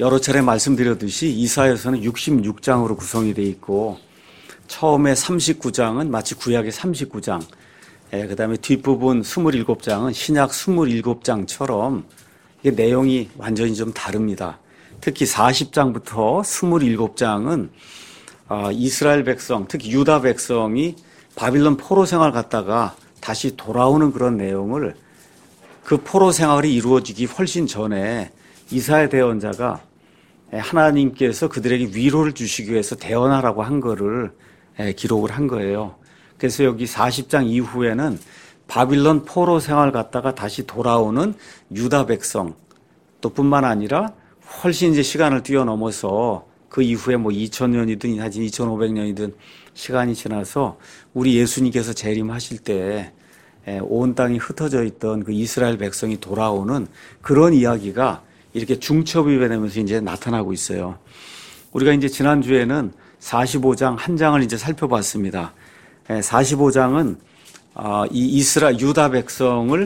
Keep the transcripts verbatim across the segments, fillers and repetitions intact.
여러 차례 말씀드렸듯이 이사야서는 육십육 장으로 구성이 되어 있고 처음에 삼십구 장은 마치 구약의 삼십구 장, 예, 그 다음에 뒷부분 이십칠 장은 신약 이십칠 장처럼 이게 내용이 완전히 좀 다릅니다. 특히 사십 장부터 이십칠 장은 어, 이스라엘 백성, 특히 유다 백성이 바빌론 포로 생활 갔다가 다시 돌아오는 그런 내용을 그 포로 생활이 이루어지기 훨씬 전에 이사야 대언자가 하나님께서 그들에게 위로를 주시기 위해서 대언하라고 한 거를 기록을 한 거예요. 그래서 여기 사십 장 이후에는 바빌론 포로 생활 갔다가 다시 돌아오는 유다 백성 또 뿐만 아니라 훨씬 이제 시간을 뛰어넘어서 그 이후에 뭐 이천 년이든 하여튼 이천오백 년이든 시간이 지나서 우리 예수님께서 재림하실 때 온 땅이 흩어져 있던 그 이스라엘 백성이 돌아오는 그런 이야기가 이렇게 중첩이 되면서 이제 나타나고 있어요. 우리가 이제 지난주에는 사십오 장 한 장을 이제 살펴봤습니다. 사십오 장은 이 이스라엘 유다 백성을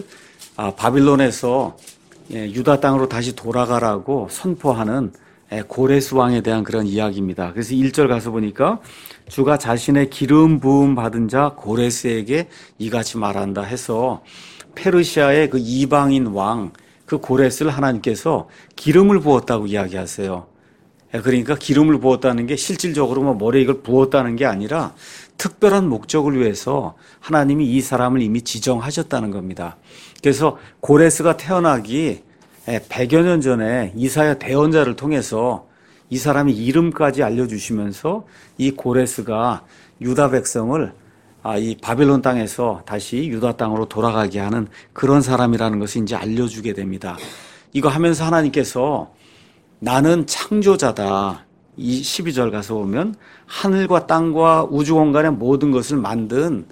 바빌론에서 유다 땅으로 다시 돌아가라고 선포하는 고레스 왕에 대한 그런 이야기입니다. 그래서 일 절 가서 보니까 주가 자신의 기름 부음 받은 자 고레스에게 이같이 말한다 해서 페르시아의 그 이방인 왕 그 고레스를 하나님께서 기름을 부었다고 이야기하세요. 그러니까 기름을 부었다는 게 실질적으로 뭐 머리에 이걸 부었다는 게 아니라 특별한 목적을 위해서 하나님이 이 사람을 이미 지정하셨다는 겁니다. 그래서 고레스가 태어나기 백여 년 전에 이사야 대언자를 통해서 이 사람의 이름까지 알려주시면서 이 고레스가 유다 백성을 아, 이 바빌론 땅에서 다시 유다 땅으로 돌아가게 하는 그런 사람이라는 것을 이제 알려주게 됩니다. 이거 하면서 하나님께서 나는 창조자다. 이 십이 절 가서 보면 하늘과 땅과 우주 공간의 모든 것을 만든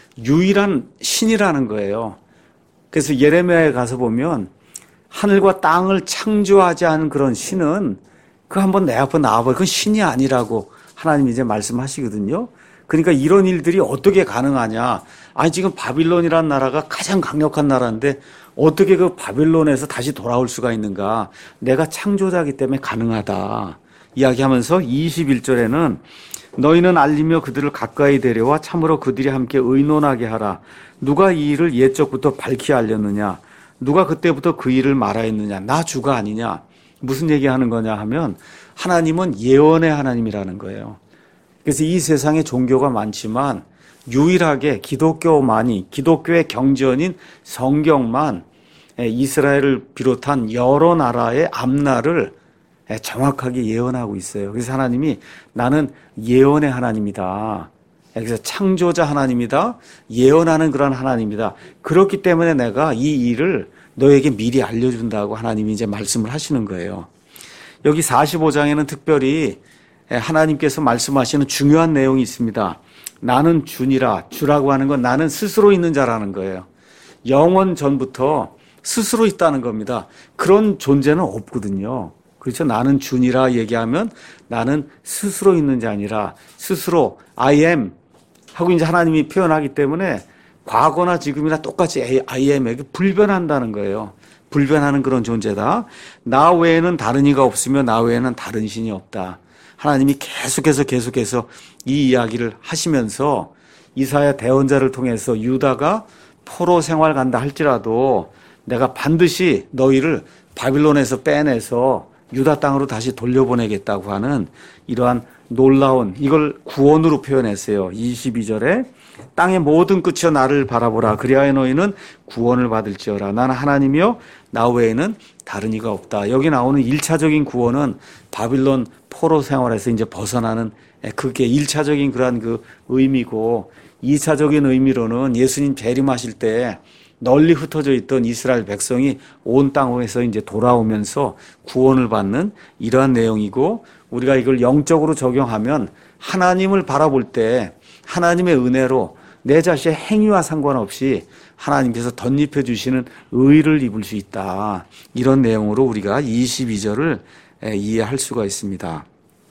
유일한 신이라는 거예요. 그래서 예레미야에 가서 보면 하늘과 땅을 창조하지 않은 그런 신은 그 한번 내 앞에 나와봐. 그건 신이 아니라고 하나님이 이제 말씀하시거든요. 그러니까 이런 일들이 어떻게 가능하냐. 아니, 지금 바빌론이라는 나라가 가장 강력한 나라인데 어떻게 그 바빌론에서 다시 돌아올 수가 있는가. 내가 창조자이기 때문에 가능하다. 이야기하면서 이십일 절에는 너희는 알리며 그들을 가까이 데려와 참으로 그들이 함께 의논하게 하라. 누가 이 일을 옛적부터 밝히 알렸느냐. 누가 그때부터 그 일을 말하였느냐. 나 주가 아니냐. 무슨 얘기하는 거냐 하면 하나님은 예언의 하나님이라는 거예요. 그래서 이 세상에 종교가 많지만 유일하게 기독교만이 기독교의 경전인 성경만 이스라엘을 비롯한 여러 나라의 앞날을 정확하게 예언하고 있어요. 그래서 하나님이 나는 예언의 하나님이다. 그래서 창조자 하나님이다. 예언하는 그런 하나님이다. 그렇기 때문에 내가 이 일을 너에게 미리 알려준다고 하나님이 이제 말씀을 하시는 거예요. 여기 사십오 장에는 특별히 하나님께서 말씀하시는 중요한 내용이 있습니다. 나는 주니라. 주라고 하는 건 나는 스스로 있는 자라는 거예요. 영원 전부터 스스로 있다는 겁니다. 그런 존재는 없거든요. 그렇죠. 나는 주니라 얘기하면 나는 스스로 있는 자 아니라 스스로 I am 하고 이제 하나님이 표현하기 때문에 과거나 지금이나 똑같이 I am에게 불변한다는 거예요. 불변하는 그런 존재다. 나 외에는 다른 이가 없으며 나 외에는 다른 신이 없다. 하나님이 계속해서 계속해서 이 이야기를 하시면서 이사야 대언자를 통해서 유다가 포로 생활 간다 할지라도 내가 반드시 너희를 바빌론에서 빼내서 유다 땅으로 다시 돌려보내겠다고 하는 이러한 놀라운 이걸 구원으로 표현했어요. 이십이 절에 땅의 모든 끝이여 나를 바라보라. 그리하여 너희는 구원을 받을지어라. 나는 하나님이여 나 외에는 다른 이가 없다. 여기 나오는 일차적인 구원은 바빌론 포로 생활에서 이제 벗어나는 그게 일차적인 그러한 그 의미고 이차적인 의미로는 예수님 재림하실 때 널리 흩어져 있던 이스라엘 백성이 온 땅에서 이제 돌아오면서 구원을 받는 이러한 내용이고 우리가 이걸 영적으로 적용하면 하나님을 바라볼 때 하나님의 은혜로 내 자신의 행위와 상관없이 하나님께서 덧입혀 주시는 의를 입을 수 있다. 이런 내용으로 우리가 이십이 절을 이해할 수가 있습니다.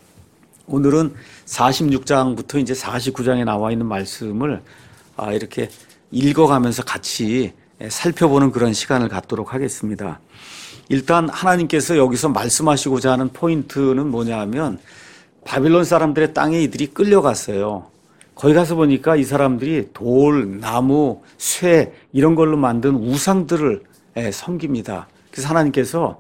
오늘은 사십육 장부터 이제 사십구 장에 나와 있는 말씀을 이렇게 읽어가면서 같이 살펴보는 그런 시간을 갖도록 하겠습니다. 일단 하나님께서 여기서 말씀하시고자 하는 포인트는 뭐냐 하면 바빌론 사람들의 땅에 이들이 끌려갔어요. 거기 가서 보니까 이 사람들이 돌, 나무, 쇠 이런 걸로 만든 우상들을 섬깁니다. 그래서 하나님께서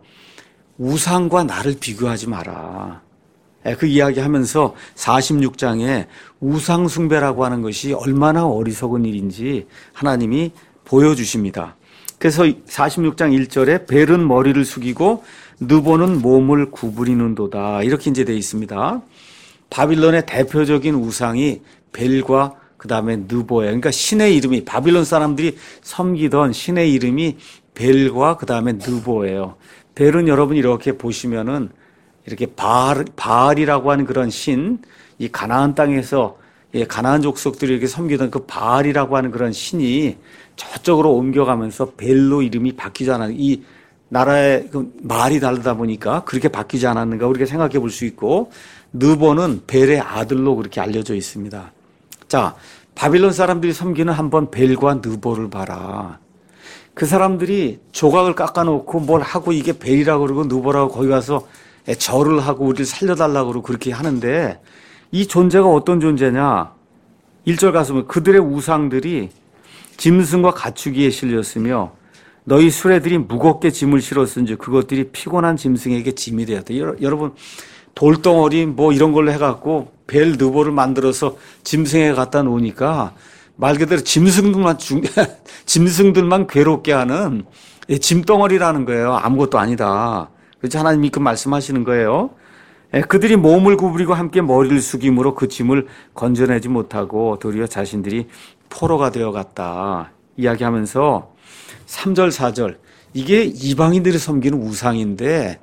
우상과 나를 비교하지 마라. 그 이야기 하면서 사십육 장에 우상 숭배라고 하는 것이 얼마나 어리석은 일인지 하나님이 보여주십니다. 그래서 사십육 장 일 절에 벨은 머리를 숙이고 느보는 몸을 구부리는도다. 이렇게 이제 되어 있습니다. 바빌론의 대표적인 우상이 벨과 그 다음에 느보예요. 그러니까 신의 이름이 바빌론 사람들이 섬기던 신의 이름이 벨과 그 다음에 느보예요. 벨은 여러분 이렇게 보시면은 이렇게 바알, 바알이라고 하는 그런 신, 이 가나안 땅에서 예, 가나안 족속들이 이렇게 섬기던 그 바알이라고 하는 그런 신이 저쪽으로 옮겨가면서 벨로 이름이 바뀌지 않았는가. 이 나라의 그 말이 다르다 보니까 그렇게 바뀌지 않았는가 우리가 생각해 볼 수 있고, 느보는 벨의 아들로 그렇게 알려져 있습니다. 자, 바빌론 사람들이 섬기는 한번 벨과 느보를 봐라. 그 사람들이 조각을 깎아놓고 뭘 하고 이게 벨이라고 그러고 느보라고 거기 가서 절을 하고 우리를 살려달라고 그러고 그렇게 하는데, 이 존재가 어떤 존재냐? 일 절 가서 보면 그들의 우상들이 짐승과 가축이에 실렸으며 너희 수레들이 무겁게 짐을 실었은지 그것들이 피곤한 짐승에게 짐이 되었다. 여러분 돌덩어리 뭐 이런 걸로 해갖고 벨 느보를 만들어서 짐승에게 갖다 놓으니까 말 그대로 짐승들만 중, 짐승들만 괴롭게 하는 짐덩어리라는 거예요. 아무것도 아니다. 그래서 하나님이 그 말씀하시는 거예요. 그들이 몸을 구부리고 함께 머리를 숙임으로 그 짐을 건져내지 못하고 도리어 자신들이 포로가 되어갔다. 이야기하면서 삼 절 사 절 이게 이방인들이 섬기는 우상인데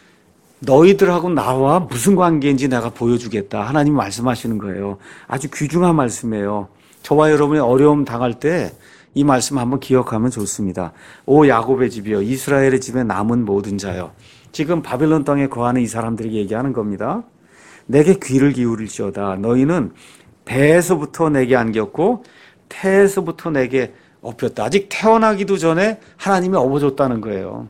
너희들하고 나와 무슨 관계인지 내가 보여주겠다. 하나님이 말씀하시는 거예요. 아주 귀중한 말씀이에요. 저와 여러분이 어려움 당할 때 이 말씀 한번 기억하면 좋습니다. 오 야곱의 집이여 이스라엘의 집에 남은 모든 자여. 지금 바빌론 땅에 거하는 이 사람들에게 얘기하는 겁니다. 내게 귀를 기울일지어다. 너희는 배에서부터 내게 안겼고 태에서부터 내게 업혔다. 아직 태어나기도 전에 하나님이 업어줬다는 거예요.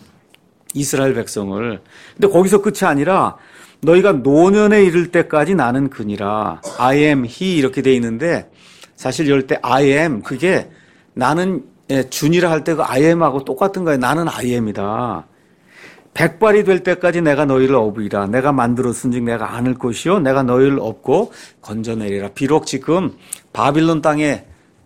이스라엘 백성을. 근데 거기서 끝이 아니라 너희가 노년에 이를 때까지 나는 그니라. I am he 이렇게 돼 있는데 사실 이럴 때 I am 그게 나는 준이라 할 때 그 I am하고 똑같은 거예요. 나는 I am이다. 백발이 될 때까지 내가 너희를 업으리라. 내가 만들었은즉 내가 안을 것이요 내가 너희를 업고 건져내리라. 비록 지금 바빌론 땅에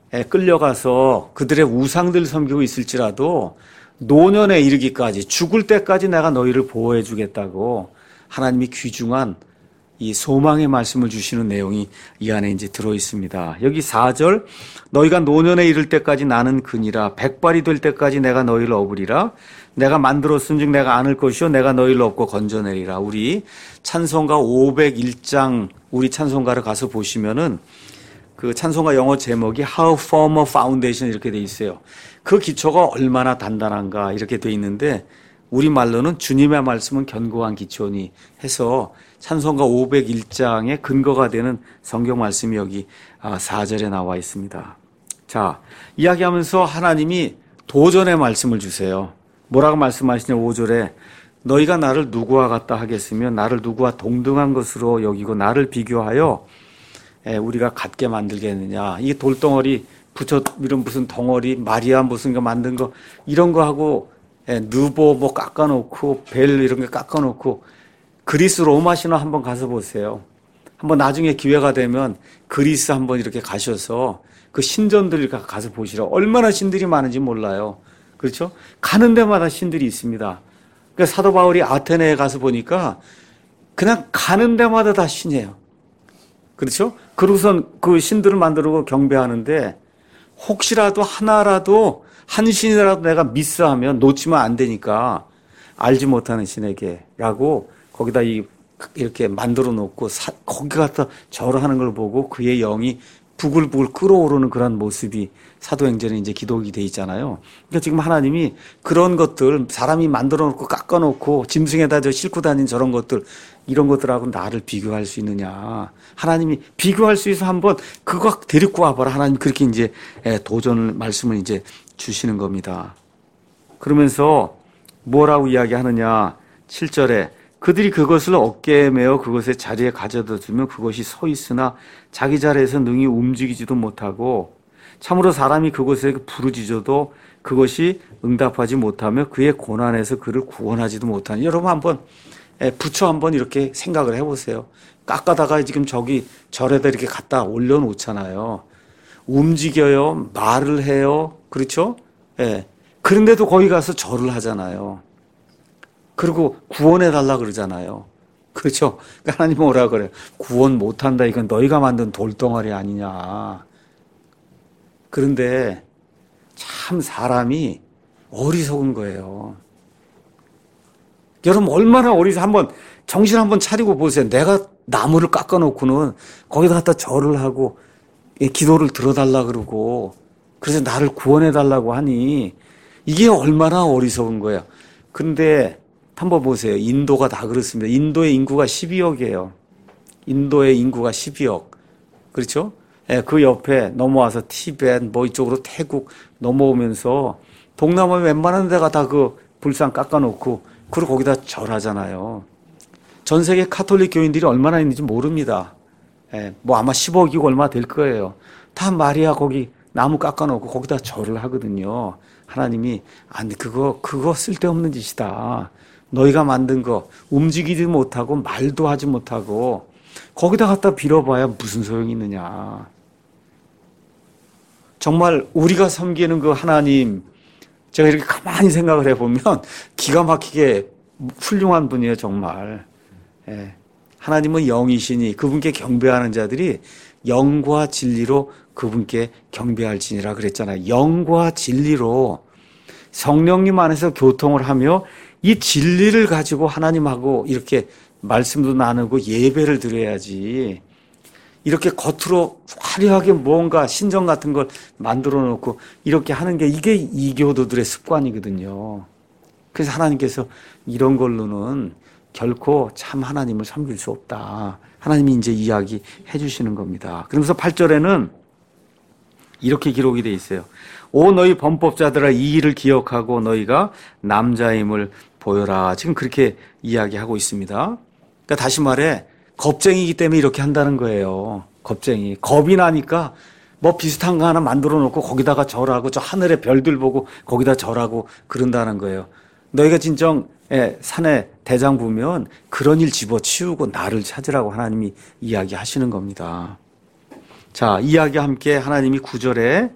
끌려가서 그들의 우상들 섬기고 있을지라도 노년에 이르기까지 죽을 때까지 내가 너희를 보호해 주겠다고 하나님이 귀중한 이 소망의 말씀을 주시는 내용이 이 안에 이제 들어 있습니다. 여기 사 절 너희가 노년에 이를 때까지 나는 그니라. 백발이 될 때까지 내가 너희를 업으리라. 내가 만들었은즉 내가 안을 것이요 내가 너희를 업고 건져내리라. 우리 찬송가 오백일 장 우리 찬송가를 가서 보시면은 그 찬송가 영어 제목이 How Firm a Foundation 이렇게 돼 있어요. 그 기초가 얼마나 단단한가 이렇게 돼 있는데 우리말로는 주님의 말씀은 견고한 기초니 해서 찬송가 오백일 장의 근거가 되는 성경 말씀이 여기 사 절에 나와 있습니다. 자, 이야기하면서 하나님이 도전의 말씀을 주세요. 뭐라고 말씀하시냐 오 절에 너희가 나를 누구와 같다 하겠으며 나를 누구와 동등한 것으로 여기고 나를 비교하여 우리가 같게 만들겠느냐. 이 돌덩어리 붙여 이런 무슨 덩어리 마리아 무슨 거 만든 거 이런 거 하고 느보 뭐 깎아놓고 벨 이런 거 깎아놓고 그리스 로마 신화 한번 가서 보세요. 한번 나중에 기회가 되면 그리스 한번 이렇게 가셔서 그 신전들 가서 보시라. 얼마나 신들이 많은지 몰라요. 그렇죠? 가는 데마다 신들이 있습니다. 그러니까 사도 바울이 아테네에 가서 보니까 그냥 가는 데마다 다 신이에요. 그렇죠? 그러고선 그 신들을 만들고 경배하는데 혹시라도 하나라도 한 신이라도 내가 미스하면 놓치면 안 되니까 알지 못하는 신에게라고 거기다 이 이렇게 만들어 놓고 사, 거기 갖다 절을 하는 걸 보고 그의 영이 부글부글 끓어오르는 그런 모습이 사도행전에 이제 기록이 돼 있잖아요. 그러니까 지금 하나님이 그런 것들 사람이 만들어 놓고 깎아 놓고 짐승에다 저 싣고 다닌 저런 것들 이런 것들하고 나를 비교할 수 있느냐. 하나님이 비교할 수 있어 한번 그거 데리고 와봐라. 하나님 그렇게 이제 도전을 말씀을 이제 주시는 겁니다. 그러면서 뭐라고 이야기하느냐. 칠 절에 그들이 그것을 어깨에 메어 그것의 자리에 가져다 두면 그것이 서 있으나 자기 자리에서 능히 움직이지도 못하고 참으로 사람이 그것에 부르짖어도 그것이 응답하지 못하며 그의 고난에서 그를 구원하지도 못하니. 여러분 한번 부처 한번 이렇게 생각을 해보세요. 깎아다가 지금 저기 절에다 이렇게 갖다 올려놓잖아요. 움직여요. 말을 해요. 그렇죠? 예. 그런데도 거기 가서 절을 하잖아요. 그리고 구원해달라 그러잖아요. 그렇죠? 그러니까 하나님 뭐라 그래요? 구원 못한다. 이건 너희가 만든 돌덩어리 아니냐. 그런데 참 사람이 어리석은 거예요. 여러분 얼마나 어리석, 한번 정신 한번 차리고 보세요. 내가 나무를 깎아놓고는 거기다 갖다 절을 하고 기도를 들어달라 그러고 그래서 나를 구원해달라고 하니 이게 얼마나 어리석은 거예요. 그런데 한번 보세요. 인도가 다 그렇습니다. 인도의 인구가 십이억이에요. 인도의 인구가 십이억. 그렇죠? 예, 그 옆에 넘어와서 티벳, 뭐 이쪽으로 태국 넘어오면서 동남아 웬만한 데가 다 그 불상 깎아놓고 그리고 거기다 절하잖아요. 전 세계 카톨릭 교인들이 얼마나 있는지 모릅니다. 예, 뭐 아마 십억이고 얼마 될 거예요. 다 마리아 거기 나무 깎아놓고 거기다 절을 하거든요. 하나님이 아니 그거 그거 쓸데없는 짓이다. 너희가 만든 거 움직이지 못하고 말도 하지 못하고 거기다 갖다 빌어봐야 무슨 소용이 있느냐. 정말 우리가 섬기는 그 하나님, 제가 이렇게 가만히 생각을 해보면 기가 막히게 훌륭한 분이에요. 정말. 예. 하나님은 영이시니 그분께 경배하는 자들이 영과 진리로 그분께 경배할지니라 그랬잖아요. 영과 진리로 성령님 안에서 교통을 하며 이 진리를 가지고 하나님하고 이렇게 말씀도 나누고 예배를 드려야지. 이렇게 겉으로 화려하게 뭔가 신전 같은 걸 만들어 놓고 이렇게 하는 게 이게 이교도들의 습관이거든요. 그래서 하나님께서 이런 걸로는 결코 참 하나님을 섬길 수 없다. 하나님이 이제 이야기해 주시는 겁니다. 그러면서 팔 절에는 이렇게 기록이 돼 있어요. 오 너희 범법자들아 이 일을 기억하고 너희가 남자임을 보여라. 지금 그렇게 이야기하고 있습니다. 그러니까 다시 말해 겁쟁이기 때문에 이렇게 한다는 거예요. 겁쟁이. 겁이 나니까 뭐 비슷한 거 하나 만들어 놓고 거기다가 절하고 저 하늘의 별들 보고 거기다 절하고 그런다는 거예요. 너희가 진정 산에 대장 부면 그런 일 집어치우고 나를 찾으라고 하나님이 이야기하시는 겁니다. 자, 이야기와 함께 하나님이 구 절에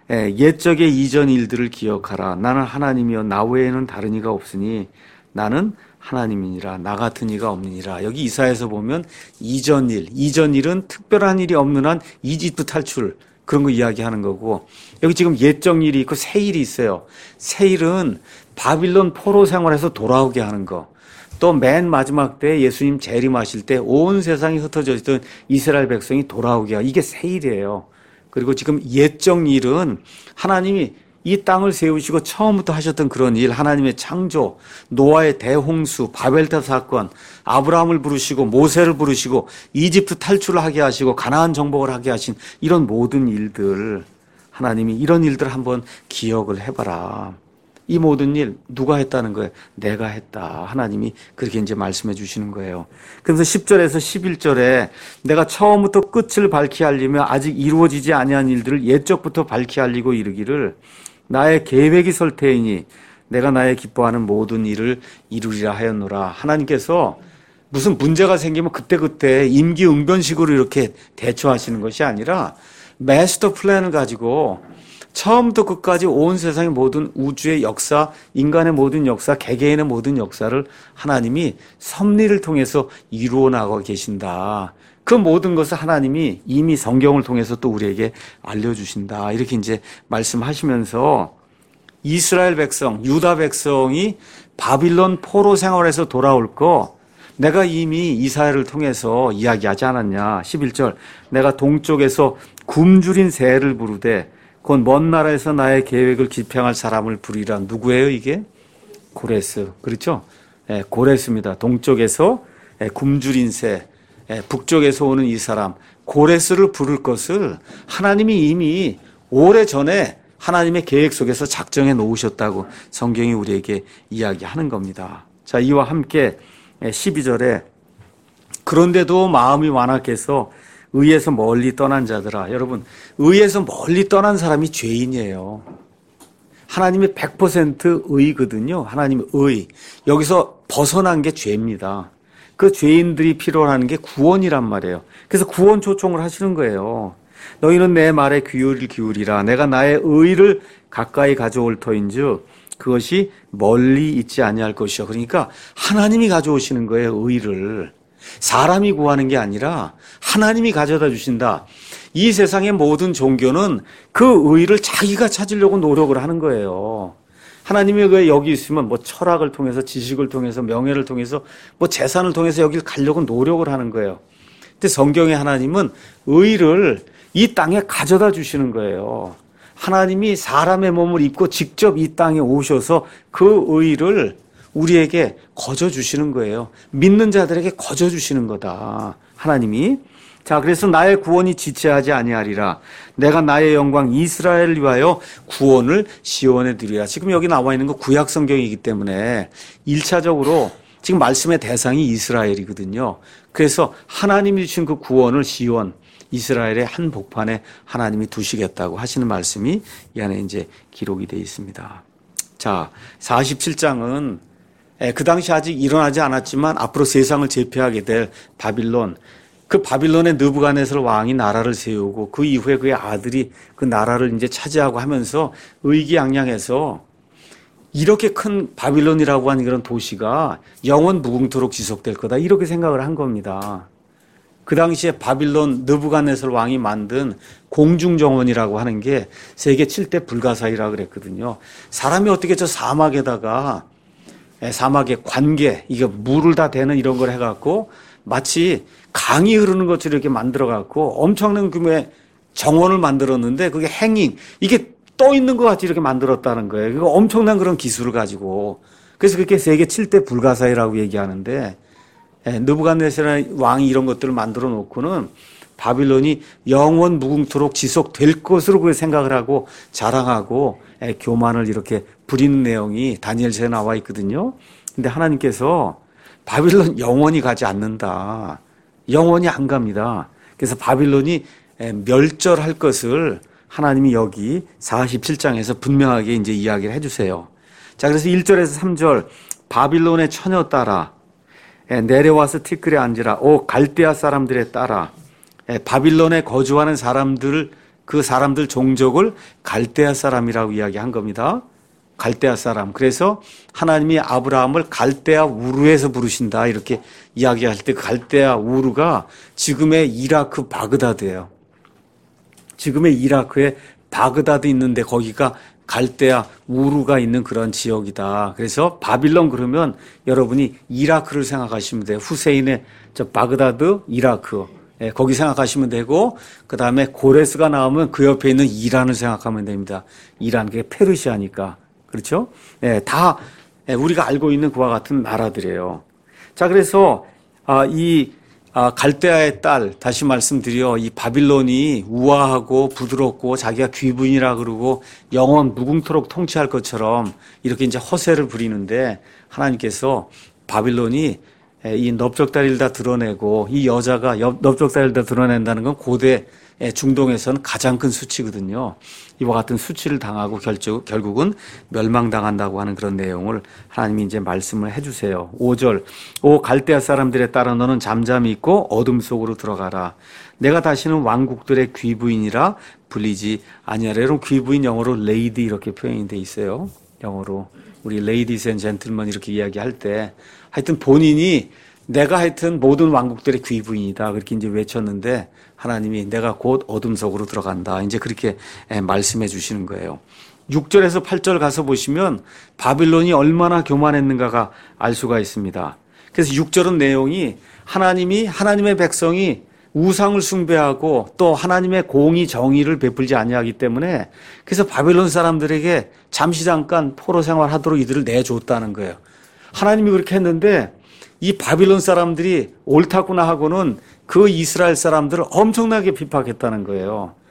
옛적의 이전 일들을 기억하라. 나는 하나님이여 나 외에는 다른 이가 없으니 나는 하나님이니라. 나 같은 이가 없느니라. 여기 이사야에서 보면 이전 일, 이전 일은 특별한 일이 없는 한 이집트 탈출 그런 거 이야기하는 거고 여기 지금 옛적 일이 있고 새 일이 있어요. 새 일은 바빌론 포로 생활에서 돌아오게 하는 거. 또 맨 마지막 때 예수님 재림하실 때 온 세상이 흩어져 있던 이스라엘 백성이 돌아오게 하고 이게 새 일이에요. 그리고 지금 옛적 일은 하나님이 이 땅을 세우시고 처음부터 하셨던 그런 일, 하나님의 창조, 노아의 대홍수, 바벨탑 사건, 아브라함을 부르시고 모세를 부르시고 이집트 탈출을 하게 하시고 가나안 정복을 하게 하신 이런 모든 일들, 하나님이 이런 일들 한번 기억을 해봐라. 이 모든 일 누가 했다는 거예요? 내가 했다. 하나님이 그렇게 이제 말씀해 주시는 거예요. 그래서 십 절에서 십일 절에 내가 처음부터 끝을 밝히 알리며 아직 이루어지지 아니한 일들을 옛적부터 밝히 알리고 이르기를 나의 계획이 설 테이니 내가 나의 기뻐하는 모든 일을 이루리라 하였노라. 하나님께서 무슨 문제가 생기면 그때그때 임기응변식으로 이렇게 대처하시는 것이 아니라 마스터 플랜을 가지고 처음부터 끝까지 온 세상의 모든 우주의 역사, 인간의 모든 역사, 개개인의 모든 역사를 하나님이 섭리를 통해서 이루어 나가고 계신다. 그 모든 것을 하나님이 이미 성경을 통해서 또 우리에게 알려주신다. 이렇게 이제 말씀하시면서 이스라엘 백성, 유다 백성이 바빌론 포로 생활에서 돌아올 거 내가 이미 이사야를 통해서 이야기하지 않았냐. 십일 절 내가 동쪽에서 굶주린 새를 부르되 곧 먼 나라에서 나의 계획을 집행할 사람을 부리라. 누구예요 이게? 고레스. 그렇죠? 예, 고레스입니다. 동쪽에서 예, 굶주린 새, 예, 북쪽에서 오는 이 사람 고레스를 부를 것을 하나님이 이미 오래전에 하나님의 계획 속에서 작정해 놓으셨다고 성경이 우리에게 이야기하는 겁니다. 자, 이와 함께 십이 절에 그런데도 마음이 완악해서 의에서 멀리 떠난 자들아. 여러분, 의에서 멀리 떠난 사람이 죄인이에요. 하나님이 백 퍼센트 의거든요. 하나님의 의. 여기서 벗어난 게 죄입니다. 그 죄인들이 필요로 하는 게 구원이란 말이에요. 그래서 구원 초청을 하시는 거예요. 너희는 내 말에 귀를 기울이라. 내가 나의 의를 가까이 가져올 터인즉 그것이 멀리 있지 아니할 것이요. 그러니까 하나님이 가져오시는 거예요. 의를. 사람이 구하는 게 아니라 하나님이 가져다 주신다. 이 세상의 모든 종교는 그 의를 자기가 찾으려고 노력을 하는 거예요. 하나님이 왜 여기 있으면 뭐 철학을 통해서 지식을 통해서 명예를 통해서 뭐 재산을 통해서 여기를 가려고 노력을 하는 거예요. 근데 성경의 하나님은 의를 이 땅에 가져다 주시는 거예요. 하나님이 사람의 몸을 입고 직접 이 땅에 오셔서 그 의를 우리에게 거저 주시는 거예요. 믿는 자들에게 거저 주시는 거다. 하나님이. 자, 그래서 나의 구원이 지체하지 아니하리라. 내가 나의 영광 이스라엘을 위하여 구원을 시온에 드리라. 지금 여기 나와 있는 거 구약 성경이기 때문에 일 차적으로 지금 말씀의 대상이 이스라엘이거든요. 그래서 하나님이 주신 그 구원을 시온, 이스라엘의 한 복판에 하나님이 두시겠다고 하시는 말씀이 이 안에 이제 기록이 되어 있습니다. 자, 사십칠 장은 그 당시 아직 일어나지 않았지만 앞으로 세상을 제패하게 될 바빌론, 그 바빌론의 느부갓네살 왕이 나라를 세우고 그 이후에 그의 아들이 그 나라를 이제 차지하고 하면서 의기양양해서 이렇게 큰 바빌론이라고 하는 그런 도시가 영원 무궁토록 지속될 거다. 이렇게 생각을 한 겁니다. 그 당시에 바빌론 느부갓네살 왕이 만든 공중정원이라고 하는 게 세계 칠 대 불가사의라 그랬거든요. 사람이 어떻게 저 사막에다가 사막의 관계, 이게 물을 다 대는 이런 걸 해갖고 마치 강이 흐르는 것처럼 이렇게 만들어갖고 엄청난 규모의 정원을 만들었는데 그게 행잉, 이게 떠 있는 것 같이 이렇게 만들었다는 거예요. 그거 엄청난 그런 기술을 가지고. 그래서 그렇게 세계 칠 대 불가사의라고 얘기하는데 느부갓네살 왕이 이런 것들을 만들어 놓고는 바빌론이 영원 무궁토록 지속될 것으로 그 생각을 하고 자랑하고 교만을 이렇게 부리는 내용이 다니엘서에 나와 있거든요. 근데 하나님께서 바빌론 영원히 가지 않는다. 영원히 안 갑니다. 그래서 바빌론이 멸절할 것을 하나님이 여기 사십칠 장에서 분명하게 이제 이야기를 해주세요. 자, 그래서 일 절에서 삼 절 바빌론의 처녀 따라 내려와서 티끌에 앉으라. 오 갈대아 사람들의 따라. 바빌론에 거주하는 사람들, 그 사람들 종족을 갈대아 사람이라고 이야기한 겁니다. 갈대아 사람. 그래서 하나님이 아브라함을 갈대아 우르에서 부르신다 이렇게 이야기할 때 갈대아 우르가 지금의 이라크 바그다드예요. 지금의 이라크에 바그다드 있는데 거기가 갈대아 우르가 있는 그런 지역이다. 그래서 바빌론 그러면 여러분이 이라크를 생각하시면 돼요. 후세인의 저 바그다드 이라크. 예, 거기 생각하시면 되고 그 다음에 고레스가 나오면 그 옆에 있는 이란을 생각하면 됩니다. 이란, 그게 페르시아니까. 그렇죠? 예, 다 우리가 알고 있는 그와 같은 나라들이에요. 자, 그래서 아, 이 아, 갈대아의 딸, 다시 말씀드려 이 바빌론이 우아하고 부드럽고 자기가 귀부인이라 그러고 영원 무궁토록 통치할 것처럼 이렇게 이제 허세를 부리는데 하나님께서 바빌론이 이 넓적다리를 다 드러내고 이 여자가 넓적다리를 다 드러낸다는 건 고대 중동에서는 가장 큰 수치거든요. 이와 같은 수치를 당하고 결국, 결국은 멸망당한다고 하는 그런 내용을 하나님이 이제 말씀을 해주세요. 오 절. 오 갈대아 사람들에 따라 너는 잠잠히 있고 어둠 속으로 들어가라. 내가 다시는 왕국들의 귀부인이라 불리지 아니하라. 여러분 귀부인 영어로 레이디 이렇게 표현이 돼 있어요. 영어로. 우리 레이디스 앤 젠틀먼 이렇게 이야기할 때 하여튼 본인이 내가 하여튼 모든 왕국들의 귀부인이다. 그렇게 이제 외쳤는데 하나님이 내가 곧 어둠 속으로 들어간다. 이제 그렇게 말씀해 주시는 거예요. 육 절에서 팔 절 가서 보시면 바빌론이 얼마나 교만했는가가 알 수가 있습니다. 그래서 육 절은 내용이 하나님이 하나님의 백성이 우상을 숭배하고 또 하나님의 공의 정의를 베풀지 아니하기 때문에 그래서 바빌론 사람들에게 잠시 잠깐 포로 생활하도록 이들을 내줬다는 거예요. 하나님이 그렇게 했는데 이 바빌론 사람들이 옳다구나 하고는 그 이스라엘 사람들을 엄청나게 핍박했다는 거예요.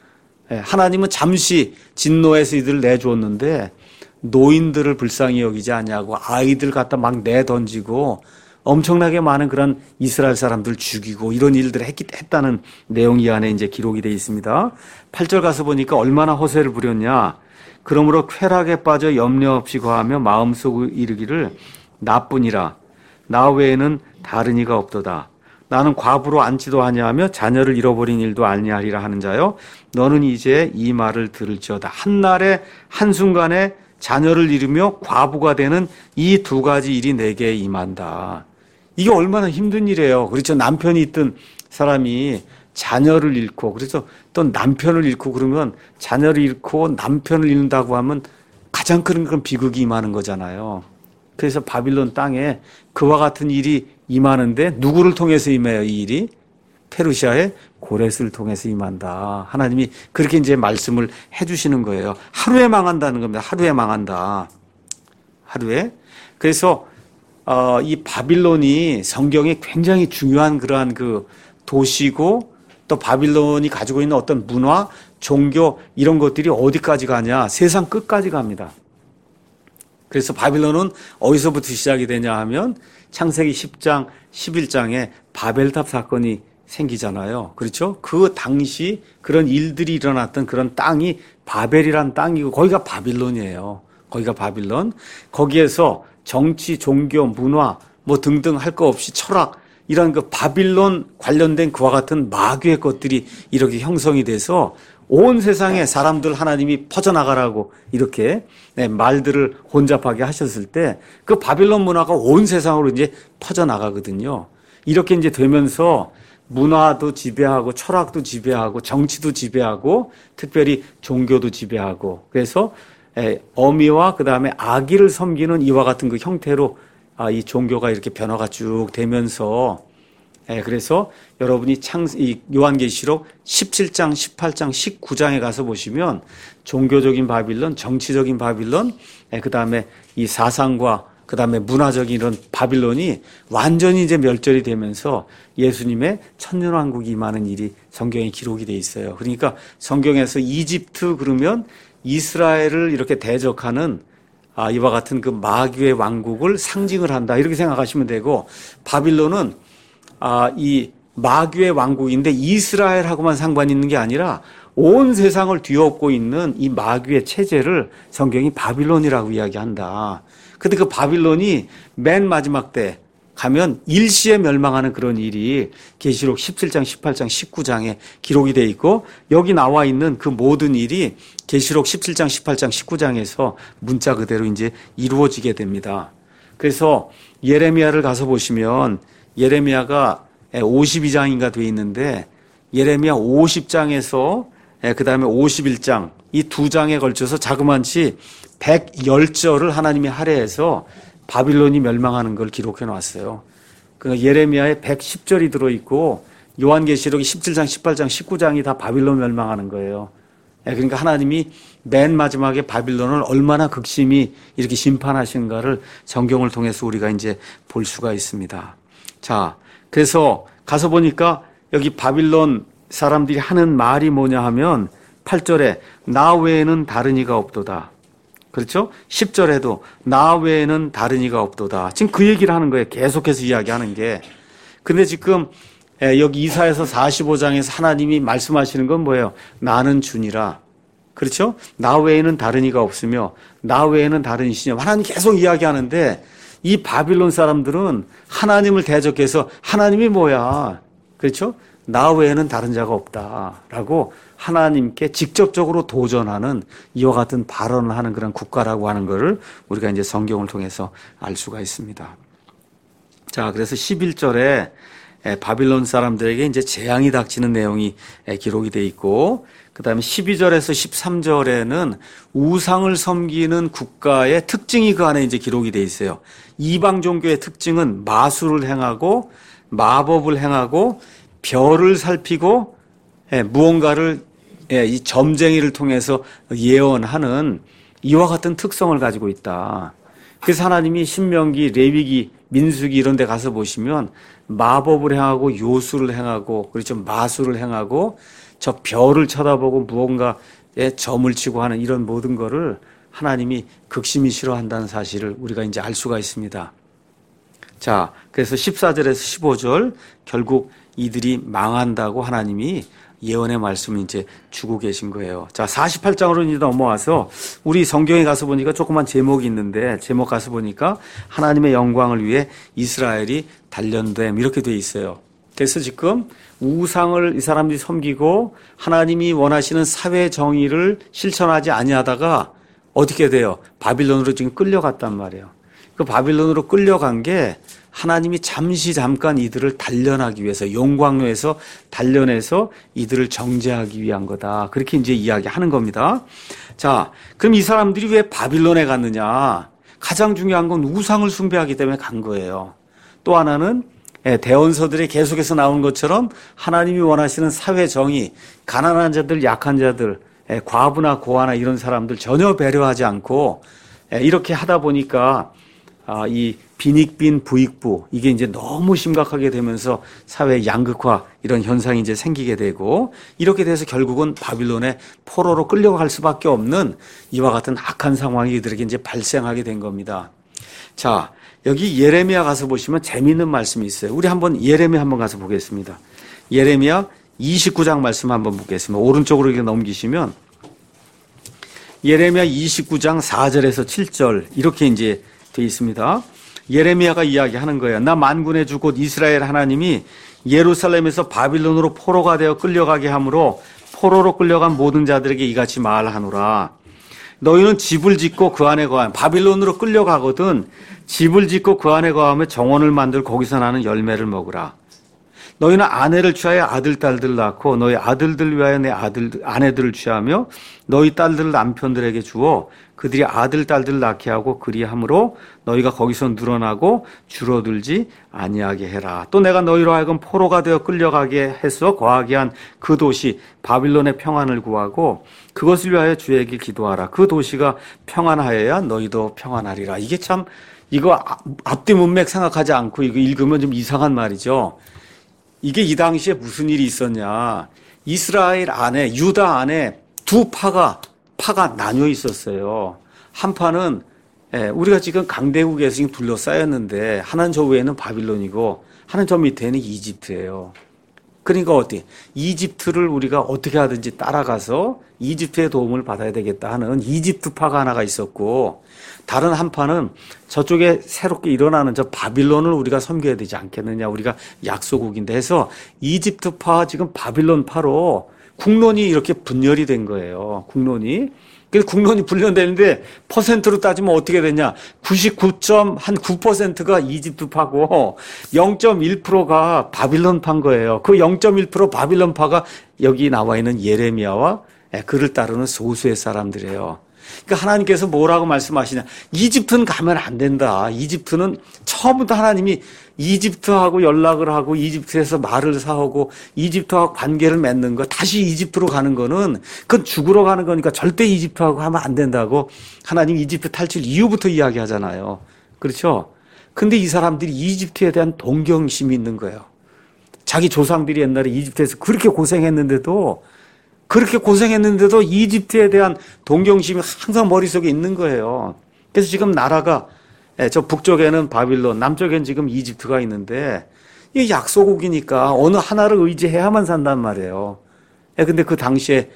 하나님은 잠시 진노에서 이들을 내주었는데 노인들을 불쌍히 여기지 않냐고 아이들 갖다 막 내던지고 엄청나게 많은 그런 이스라엘 사람들 죽이고 이런 일들을 했기, 했다는 내용이 이 안에 이제 기록이 되어 있습니다. 팔 절 가서 보니까 얼마나 허세를 부렸냐. 그러므로 쾌락에 빠져 염려 없이 거하며 마음속에 이르기를 나뿐이라 나 외에는 다른 이가 없도다. 나는 과부로 앉지도 아니하며 자녀를 잃어버린 일도 아니하리라 하는 자여 너는 이제 이 말을 들을지어다. 한날에 한순간에 자녀를 잃으며 과부가 되는 이 두 가지 일이 내게 임한다. 이게 얼마나 힘든 일이에요. 그렇죠. 남편이 있던 사람이 자녀를 잃고 그래서 또 남편을 잃고 그러면 자녀를 잃고 남편을 잃는다고 하면 가장 큰 그런 비극이 임하는 거잖아요. 그래서 바빌론 땅에 그와 같은 일이 임하는데 누구를 통해서 임해요, 이 일이? 페르시아의 고레스를 통해서 임한다. 하나님이 그렇게 이제 말씀을 해주시는 거예요. 하루에 망한다는 겁니다. 하루에 망한다. 하루에. 그래서 어, 이 바빌론이 성경에 굉장히 중요한 그러한 그 도시고 또 바빌론이 가지고 있는 어떤 문화, 종교 이런 것들이 어디까지 가냐? 세상 끝까지 갑니다. 그래서 바빌론은 어디서부터 시작이 되냐 하면 창세기 십 장, 십일 장에 바벨탑 사건이 생기잖아요. 그렇죠? 그 당시 그런 일들이 일어났던 그런 땅이 바벨이란 땅이고 거기가 바빌론이에요. 거기가 바빌론. 거기에서 정치, 종교, 문화 뭐 등등 할 거 없이 철학 이런 그 바빌론 관련된 그와 같은 마귀의 것들이 이렇게 형성이 돼서 온 세상에 사람들 하나님이 퍼져나가라고 이렇게 말들을 혼잡하게 하셨을 때 그 바빌론 문화가 온 세상으로 이제 퍼져나가거든요. 이렇게 이제 되면서 문화도 지배하고 철학도 지배하고 정치도 지배하고 특별히 종교도 지배하고 그래서 어미와 그 다음에 아기를 섬기는 이와 같은 그 형태로 이 종교가 이렇게 변화가 쭉 되면서 그래서 여러분이 창, 이 요한계시록 십칠 장, 십팔 장, 십구 장에 가서 보시면 종교적인 바빌론, 정치적인 바빌론, 그 다음에 이 사상과 그 다음에 문화적인 이런 바빌론이 완전히 이제 멸절이 되면서 예수님의 천년왕국이 임하는 일이 성경에 기록이 돼 있어요. 그러니까 성경에서 이집트 그러면 이스라엘을 이렇게 대적하는 아, 이와 같은 그 마귀의 왕국을 상징을 한다. 이렇게 생각하시면 되고 바빌론은 아, 이 마귀의 왕국인데 이스라엘하고만 상관이 있는 게 아니라 온 세상을 뒤엎고 있는 이 마귀의 체제를 성경이 바빌론이라고 이야기한다. 근데 그 바빌론이 맨 마지막 때 가면 일시에 멸망하는 그런 일이 계시록 십칠 장, 십팔 장, 십구 장에 기록이 돼 있고 여기 나와 있는 그 모든 일이 계시록 십칠 장, 십팔 장, 십구 장에서 문자 그대로 이제 이루어지게 됩니다. 그래서 예레미야를 가서 보시면 예레미야가 오십이 장인가 돼 있는데 예레미야 오십 장에서 그 다음에 오십일 장 이 두 장에 걸쳐서 자그만치 백십 절을 하나님이 할애해서 바빌론이 멸망하는 걸 기록해 놨어요. 그러니까 예레미야에 백십 절이 들어있고 요한계시록이 십칠 장, 십팔 장, 십구 장이 다 바빌론 멸망하는 거예요. 그러니까 하나님이 맨 마지막에 바빌론을 얼마나 극심히 이렇게 심판하시는가를 성경을 통해서 우리가 이제 볼 수가 있습니다. 자, 그래서 가서 보니까 여기 바빌론 사람들이 하는 말이 뭐냐 하면 팔 절에 나 외에는 다른 이가 없도다. 그렇죠? 십 절에도 나 외에는 다른 이가 없도다. 지금 그 얘기를 하는 거예요. 계속해서 이야기하는 게. 근데 지금 여기 이사야서 사십오 장에서 하나님이 말씀하시는 건 뭐예요? 나는 주니라. 그렇죠? 나 외에는 다른 이가 없으며 나 외에는 다른 이시냐. 하나님 계속 이야기하는데 이 바빌론 사람들은 하나님을 대적해서 하나님이 뭐야. 그렇죠? 나 외에는 다른 자가 없다라고 하나님께 직접적으로 도전하는 이와 같은 발언을 하는 그런 국가라고 하는 것을 우리가 이제 성경을 통해서 알 수가 있습니다. 자, 그래서 십일 절에 바빌론 사람들에게 이제 재앙이 닥치는 내용이 기록이 돼 있고, 그 다음에 십이 절에서 십삼 절에는 우상을 섬기는 국가의 특징이 그 안에 이제 기록이 돼 있어요. 이방 종교의 특징은 마술을 행하고 마법을 행하고 별을 살피고 무언가를 이 점쟁이를 통해서 예언하는 이와 같은 특성을 가지고 있다. 그래서 하나님이 신명기, 레위기, 민수기 이런 데 가서 보시면 마법을 행하고 요술을 행하고 그렇죠. 마술을 행하고 저 별을 쳐다보고 무언가에 점을 치고 하는 이런 모든 거를 하나님이 극심히 싫어한다는 사실을 우리가 이제 알 수가 있습니다. 자, 그래서 십사 절에서 십오 절 결국 이들이 망한다고 하나님이 예언의 말씀을 이제 주고 계신 거예요. 자, 사십팔 장으로 이제 넘어와서 우리 성경에 가서 보니까 조그만 제목이 있는데 제목 가서 보니까 하나님의 영광을 위해 이스라엘이 단련됨 이렇게 돼 있어요. 그래서 지금 우상을 이 사람들이 섬기고 하나님이 원하시는 사회 정의를 실천하지 아니하다가 어떻게 돼요? 바빌론으로 지금 끌려갔단 말이에요. 그 바빌론으로 끌려간 게 하나님이 잠시 잠깐 이들을 단련하기 위해서 용광로에서 단련해서 이들을 정죄하기 위한 거다. 그렇게 이제 이야기하는 겁니다. 자, 그럼 이 사람들이 왜 바빌론에 갔느냐? 가장 중요한 건 우상을 숭배하기 때문에 간 거예요. 또 하나는 대언서들에 계속해서 나오는 것처럼 하나님이 원하시는 사회 정의, 가난한 자들, 약한 자들, 과부나 고아나 이런 사람들 전혀 배려하지 않고 이렇게 하다 보니까 이 빈익빈 부익부 이게 이제 너무 심각하게 되면서 사회 양극화 이런 현상이 이제 생기게 되고 이렇게 돼서 결국은 바빌론의 포로로 끌려갈 수밖에 없는 이와 같은 악한 상황이 이들에게 이제 발생하게 된 겁니다. 자, 여기 예레미야 가서 보시면 재미있는 말씀이 있어요. 우리 한번 예레미야 한번 가서 보겠습니다. 예레미야 이십구 장 말씀 한번 보겠습니다. 오른쪽으로 이렇게 넘기시면 예레미야 이십구 장 사 절에서 칠 절 이렇게 이제 돼 있습니다. 예레미야가 이야기하는 거예요. 나 만군의 주 곧 이스라엘 하나님이 예루살렘에서 바빌론으로 포로가 되어 끌려가게 하므로 포로로 끌려간 모든 자들에게 이같이 말하노라. 너희는 집을 짓고 그 안에 거하면 바빌론으로 끌려가거든 집을 짓고 그 안에 거하며 정원을 만들 거기서 나는 열매를 먹으라. 너희는 아내를 취하여 아들, 딸들 낳고 너희 아들들 위하여 내 아들, 아내들을 취하며 너희 딸들을 남편들에게 주어 그들이 아들, 딸들을 낳게 하고 그리함으로 너희가 거기서 늘어나고 줄어들지 아니하게 해라. 또 내가 너희로 하여금 포로가 되어 끌려가게 해서 거하게 한 그 도시 바빌론의 평안을 구하고 그것을 위하여 주에게 기도하라. 그 도시가 평안하여야 너희도 평안하리라. 이게 참 이거 앞뒤 문맥 생각하지 않고 이거 읽으면 좀 이상한 말이죠. 이게 이 당시에 무슨 일이 있었냐. 이스라엘 안에, 유다 안에 두 파가, 파가 나뉘어 있었어요. 한 파는, 예, 우리가 지금 강대국에서 지금 둘러싸였는데, 하나는 저 위에는 바빌론이고, 하나는 저 밑에는 이집트예요. 그러니까 어때? 이집트를 우리가 어떻게 하든지 따라가서 이집트의 도움을 받아야 되겠다 하는 이집트파가 하나가 있었고, 다른 한 파는 저쪽에 새롭게 일어나는 저 바빌론을 우리가 섬겨야 되지 않겠느냐. 우리가 약소국인데 해서 이집트파 지금 바빌론파로 국론이 이렇게 분열이 된 거예요. 국론이. 그래서 국론이 분열되는데 퍼센트로 따지면 어떻게 되냐. 구십구 점 구 퍼센트가 이집트파고 영 점 일 퍼센트가 바빌론파인 거예요. 그 영 점 일 퍼센트 바빌론파가 여기 나와 있는 예레미야와 그를 따르는 소수의 사람들이에요. 그러니까 하나님께서 뭐라고 말씀하시냐. 이집트는 가면 안 된다. 이집트는 처음부터 하나님이 이집트하고 연락을 하고 이집트에서 말을 사오고 이집트하고 관계를 맺는 거 다시 이집트로 가는 거는 그건 죽으러 가는 거니까 절대 이집트하고 하면 안 된다고 하나님 이집트 탈출 이후부터 이야기하잖아요. 그렇죠? 근데 이 사람들이 이집트에 대한 동경심이 있는 거예요. 자기 조상들이 옛날에 이집트에서 그렇게 고생했는데도 그렇게 고생했는데도 이집트에 대한 동경심이 항상 머릿속에 있는 거예요. 그래서 지금 나라가 저 북쪽에는 바빌론, 남쪽에는 지금 이집트가 있는데 이게 약소국이니까 어느 하나를 의지해야만 산단 말이에요. 근데 그 당시에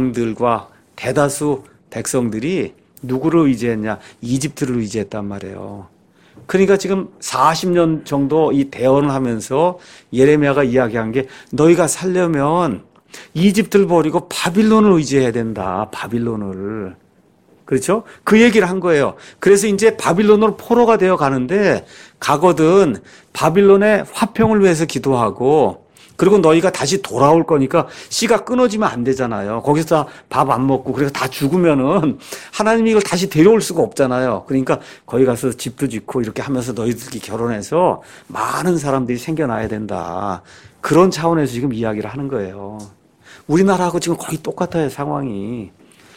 왕들과 대다수 백성들이 누구를 의지했냐? 이집트를 의지했단 말이에요. 그러니까 지금 사십 년 정도 이 대언을 하면서 예레미야가 이야기한 게 너희가 살려면 이집트를 버리고 바빌론을 의지해야 된다. 바빌론을. 그렇죠? 그 얘기를 한 거예요. 그래서 이제 바빌론으로 포로가 되어 가는데 가거든 바빌론의 화평을 위해서 기도하고 그리고 너희가 다시 돌아올 거니까 씨가 끊어지면 안 되잖아요. 거기서 밥 안 먹고 그래서 다 죽으면은 하나님이 이걸 다시 데려올 수가 없잖아요. 그러니까 거기 가서 집도 짓고 이렇게 하면서 너희들끼리 결혼해서 많은 사람들이 생겨나야 된다. 그런 차원에서 지금 이야기를 하는 거예요. 우리나라하고 지금 거의 똑같아요, 상황이.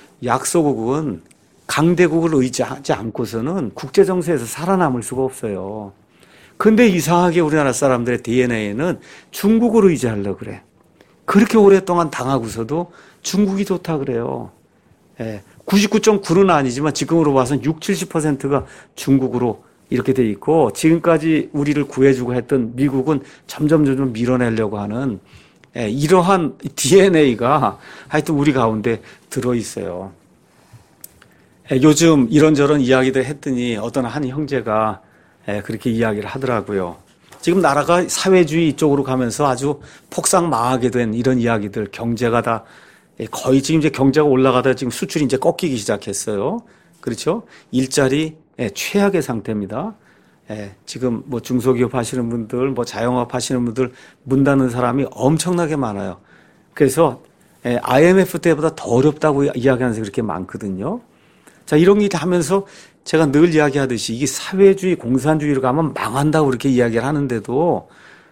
약소국은 강대국을 의지하지 않고서는 국제정세에서 살아남을 수가 없어요. 근데 이상하게 우리나라 사람들의 디엔에이는 중국을 의지하려고 그래. 그렇게 오랫동안 당하고서도 중국이 좋다 그래요. 예, 구십구 점 구는 아니지만 지금으로 봐서는 육십, 칠십 퍼센트가 중국으로 이렇게 돼 있고, 지금까지 우리를 구해주고 했던 미국은 점점 점점 밀어내려고 하는, 예, 이러한 디엔에이가 하여튼 우리 가운데 들어있어요. 예, 요즘 이런저런 이야기들 했더니 어떤 한 형제가 예, 그렇게 이야기를 하더라고요. 지금 나라가 사회주의 쪽으로 가면서 아주 폭삭 망하게 된 이런 이야기들, 경제가 다 거의 지금 이제 경제가 올라가다 지금 수출이 이제 꺾이기 시작했어요. 그렇죠? 일자리 최악의 상태입니다. 지금 뭐 중소기업 하시는 분들, 뭐 자영업 하시는 분들 문 닫는 사람이 엄청나게 많아요. 그래서 아이엠에프 때보다 더 어렵다고 이야기하는 사람이 그렇게 많거든요. 자, 이런 일 하면서 제가 늘 이야기하듯이 이게 사회주의, 공산주의로 가면 망한다고 그렇게 이야기를 하는데도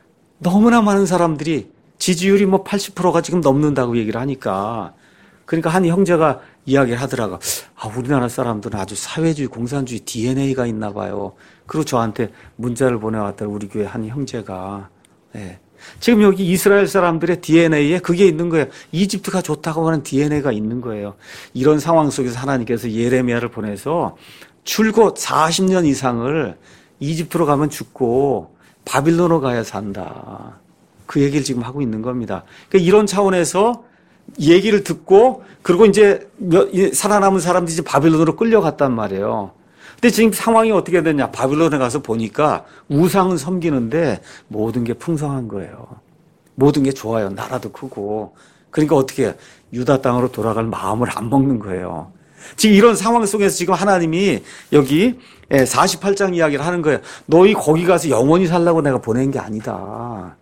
너무나 많은 사람들이 지지율이 뭐 팔십 퍼센트가 지금 넘는다고 얘기를 하니까, 그러니까 한 형제가 이야기를 하더라고. 아, 우리나라 사람들은 아주 사회주의, 공산주의 디엔에이가 있나 봐요. 그리고 저한테 문자를 보내왔더라고, 우리 교회 한 형제가. 네. 지금 여기 이스라엘 사람들의 디엔에이에 그게 있는 거예요. 이집트가 좋다고 하는 디엔에이가 있는 거예요. 이런 상황 속에서 하나님께서 예레미야를 보내서 줄곧 사십 년 이상을 이집트로 가면 죽고 바빌론으로 가야 산다. 그 얘기를 지금 하고 있는 겁니다. 그러니까 이런 차원에서 얘기를 듣고, 그리고 이제 살아남은 사람들이 이제 바빌론으로 끌려갔단 말이에요. 근데 지금 상황이 어떻게 됐냐. 바빌론에 가서 보니까 우상은 섬기는데 모든 게 풍성한 거예요. 모든 게 좋아요. 나라도 크고. 그러니까 어떻게 해요? 유다 땅으로 돌아갈 마음을 안 먹는 거예요. 지금 이런 상황 속에서 지금 하나님이 여기 사십팔 장 이야기를 하는 거예요. 너희 거기 가서 영원히 살라고 내가 보낸 게 아니다.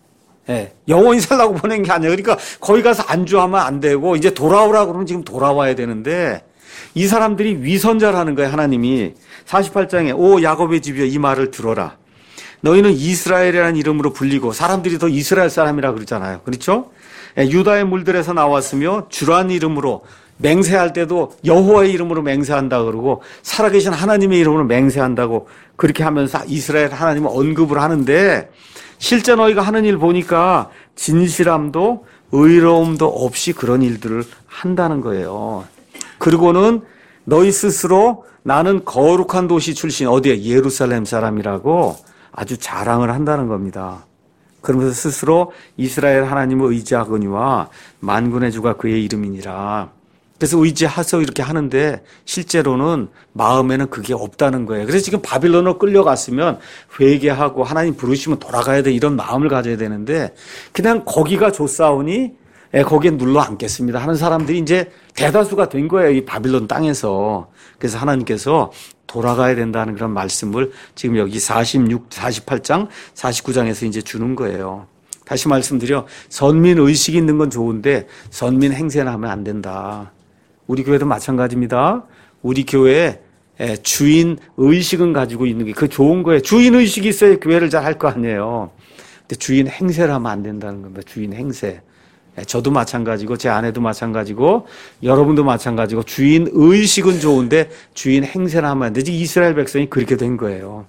예, 영원히 살라고 보낸 게 아니에요. 그러니까 거기 가서 안주하면 안 되고 이제 돌아오라 그러면 지금 돌아와야 되는데, 이 사람들이 위선자라는 거예요. 하나님이 사십팔 장에 오 야곱의 집이여 이 말을 들어라. 너희는 이스라엘이라는 이름으로 불리고, 사람들이 더 이스라엘 사람이라 그러잖아요. 그렇죠? 예, 유다의 물들에서 나왔으며 주란 이름으로 맹세할 때도 여호와의 이름으로 맹세한다 그러고, 살아계신 하나님의 이름으로 맹세한다고 그렇게 하면서 이스라엘 하나님을 언급을 하는데, 실제 너희가 하는 일 보니까 진실함도 의로움도 없이 그런 일들을 한다는 거예요. 그리고는 너희 스스로 나는 거룩한 도시 출신, 어디에? 예루살렘 사람이라고 아주 자랑을 한다는 겁니다. 그러면서 스스로 이스라엘 하나님을 의지하거니와 만군의 주가 그의 이름이니라. 그래서 의지해서 이렇게 하는데 실제로는 마음에는 그게 없다는 거예요. 그래서 지금 바빌론으로 끌려갔으면 회개하고 하나님 부르시면 돌아가야 돼, 이런 마음을 가져야 되는데, 그냥 거기가 좋사오니 예, 거기에 눌러 앉겠습니다 하는 사람들이 이제 대다수가 된 거예요, 이 바빌론 땅에서. 그래서 하나님께서 돌아가야 된다는 그런 말씀을 지금 여기 사십육, 사십팔 장, 사십구 장에서 이제 주는 거예요. 다시 말씀드려, 선민 의식이 있는 건 좋은데 선민 행세는 하면 안 된다. 우리 교회도 마찬가지입니다. 우리 교회에 주인 의식은 가지고 있는 게 그 좋은 거예요. 주인 의식이 있어야 교회를 잘 할 거 아니에요. 근데 주인 행세를 하면 안 된다는 겁니다. 주인 행세. 저도 마찬가지고 제 아내도 마찬가지고 여러분도 마찬가지고 주인 의식은 좋은데 주인 행세를 하면 안 되지. 이스라엘 백성이 그렇게 된 거예요.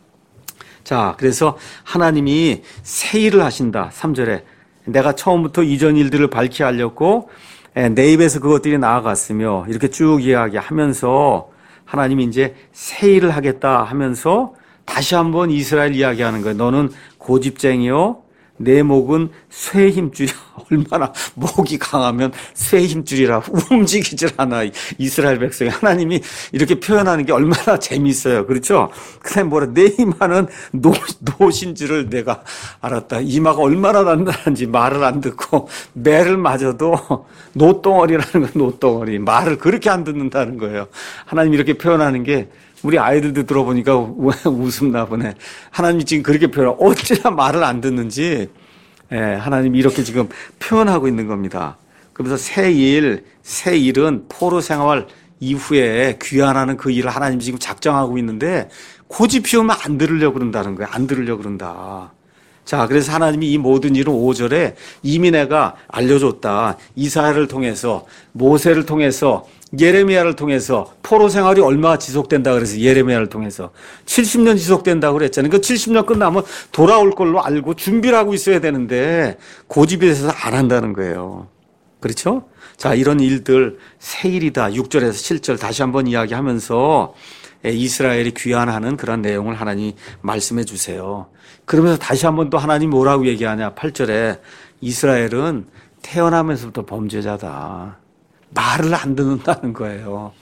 자, 그래서 하나님이 새 일을 하신다. 삼 절에 내가 처음부터 이전 일들을 밝히 알렸고 내 입에서 그것들이 나아갔으며, 이렇게 쭉 이야기하면서 하나님이 이제 새 일을 하겠다 하면서 다시 한번 이스라엘 이야기하는 거예요. 너는 고집쟁이요, 내 목은 쇠 힘줄이야. 얼마나 목이 강하면 쇠 힘줄이라 움직이질 않아. 이스라엘 백성이. 하나님이 이렇게 표현하는 게 얼마나 재미있어요. 그렇죠? 그다음에 뭐라, 내 이마는 노, 노신 줄을 내가 알았다. 이마가 얼마나 단단한지 말을 안 듣고, 매를 맞아도 노덩어리라는 건 노덩어리. 말을 그렇게 안 듣는다는 거예요. 하나님이 이렇게 표현하는 게 우리 아이들도 들어보니까 웃음 나보네. 하나님이 지금 그렇게 표현하고 어찌나 말을 안 듣는지, 예, 하나님이 이렇게 지금 표현하고 있는 겁니다. 그러면서 새 일, 새 일은 포로 생활 이후에 귀환하는 그 일을 하나님이 지금 작정하고 있는데, 고집 피우면 안 들으려고 그런다는 거예요. 안 들으려고 그런다. 자, 그래서 하나님이 이 모든 일은 오 절에 이미 내가 알려줬다. 이사야를 통해서, 모세를 통해서 예레미야를 통해서 포로 생활이 얼마나 지속된다 그래서 예레미야를 통해서 칠십 년 지속된다고 그랬잖아요. 그 칠십 년 끝나면 돌아올 걸로 알고 준비를 하고 있어야 되는데 고집이 있어서 안 한다는 거예요. 그렇죠? 자, 이런 일들 세일이다. 육 절에서 칠 절 다시 한번 이야기하면서 이스라엘이 귀환하는 그런 내용을 하나님이 말씀해 주세요. 그러면서 다시 한번 또 하나님 뭐라고 얘기하냐. 팔 절에 이스라엘은 태어나면서부터 범죄자다. 말을 안 듣는다는 거예요.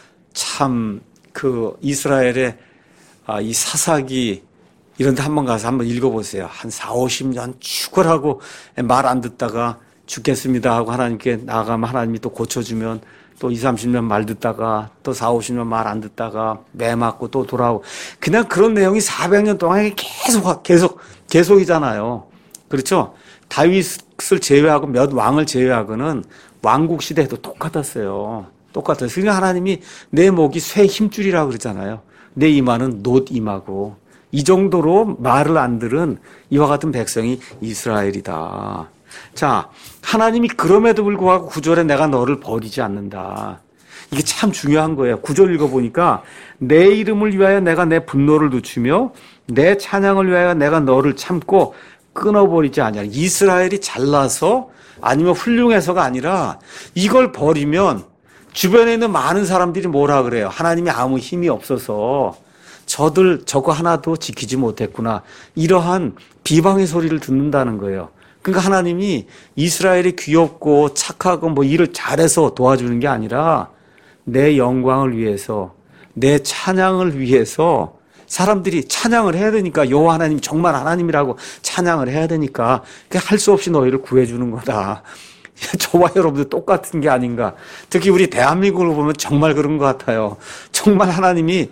참 그 이스라엘의 아, 이 사사기 이런 데 한번 가서 한번 읽어보세요. 한 사오십 년 죽으라고 말 안 듣다가 죽겠습니다 하고 하나님께 나가면 하나님이 또 고쳐주면 또 이삼십 년 말 듣다가 또 사오십 년 말 안 듣다가 매 맞고 또 돌아오고 그냥 그런 내용이 사백 년 동안 계속 계속 계속이잖아요. 그렇죠? 다윗을 제외하고 몇 왕을 제외하고는 왕국 시대에도 똑같았어요. 똑같았어요. 그러니까 하나님이 내 목이 쇠 힘줄이라고 그러잖아요. 내 이마는 놋 이마고 이 정도로 말을 안 들은 이와 같은 백성이 이스라엘이다. 자, 하나님이 그럼에도 불구하고 구 절에 내가 너를 버리지 않는다. 이게 참 중요한 거예요. 구 절 읽어보니까 내 이름을 위하여 내가 내 분노를 늦추며 내 찬양을 위하여 내가 너를 참고 끊어버리지 않냐. 이스라엘이 잘나서 아니면 훌륭해서가 아니라 이걸 버리면 주변에 있는 많은 사람들이 뭐라 그래요. 하나님이 아무 힘이 없어서 저들 저거 하나도 지키지 못했구나. 이러한 비방의 소리를 듣는다는 거예요. 그러니까 하나님이 이스라엘이 귀엽고 착하고 뭐 일을 잘해서 도와주는 게 아니라 내 영광을 위해서 내 찬양을 위해서 사람들이 찬양을 해야 되니까 여호와 하나님 정말 하나님이라고 찬양을 해야 되니까 할 수 없이 너희를 구해주는 거다. 저와 여러분들 똑같은 게 아닌가. 특히 우리 대한민국을 보면 정말 그런 것 같아요. 정말 하나님이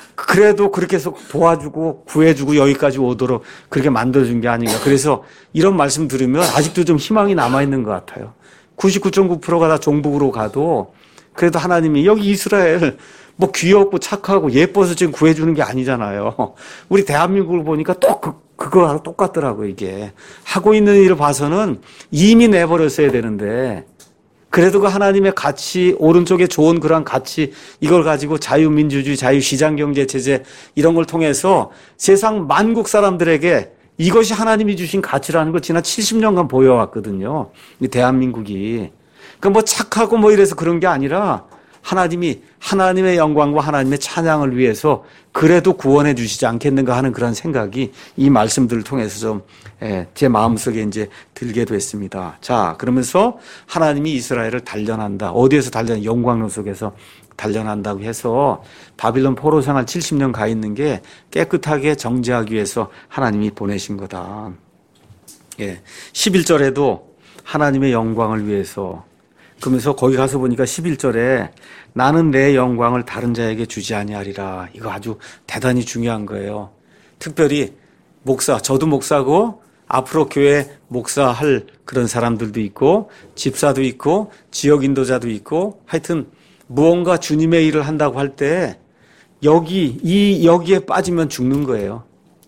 그래도 그렇게 해서 도와주고 구해주고 여기까지 오도록 그렇게 만들어준 게 아닌가. 그래서 이런 말씀 들으면 아직도 좀 희망이 남아있는 것 같아요. 구십구 점 구 퍼센트가 다 종북으로 가도 그래도 하나님이 여기 이스라엘 뭐 귀엽고 착하고 예뻐서 지금 구해주는 게 아니잖아요. 우리 대한민국을 보니까 또 그, 그거하고 똑같더라고요, 이게. 하고 있는 일을 봐서는 이미 내버렸어야 되는데, 그래도 그 하나님의 가치, 오른쪽에 좋은 그런 가치, 이걸 가지고 자유민주주의, 자유시장경제 체제, 이런 걸 통해서 세상 만국 사람들에게 이것이 하나님이 주신 가치라는 걸 지난 칠십 년간 보여왔거든요. 이 대한민국이. 그러니까 뭐 착하고 뭐 이래서 그런 게 아니라, 하나님이 하나님의 영광과 하나님의 찬양을 위해서 그래도 구원해 주시지 않겠는가 하는 그런 생각이 이 말씀들을 통해서 좀 제 마음속에 이제 들게 됐습니다. 자, 그러면서 하나님이 이스라엘을 단련한다. 어디에서 단련? 영광로 속에서 단련한다고 해서 바빌론 포로 생활 칠십 년 가 있는 게 깨끗하게 정죄하기 위해서 하나님이 보내신 거다. 예. 십일 절에도 하나님의 영광을 위해서 그러면서 거기 가서 보니까 십일 절에 나는 내 영광을 다른 자에게 주지 아니하리라. 이거 아주 대단히 중요한 거예요. 특별히 목사, 저도 목사고 앞으로 교회 목사할 그런 사람들도 있고 집사도 있고 지역 인도자도 있고 하여튼 무언가 주님의 일을 한다고 할 때 여기 이 여기에 빠지면 죽는 거예요.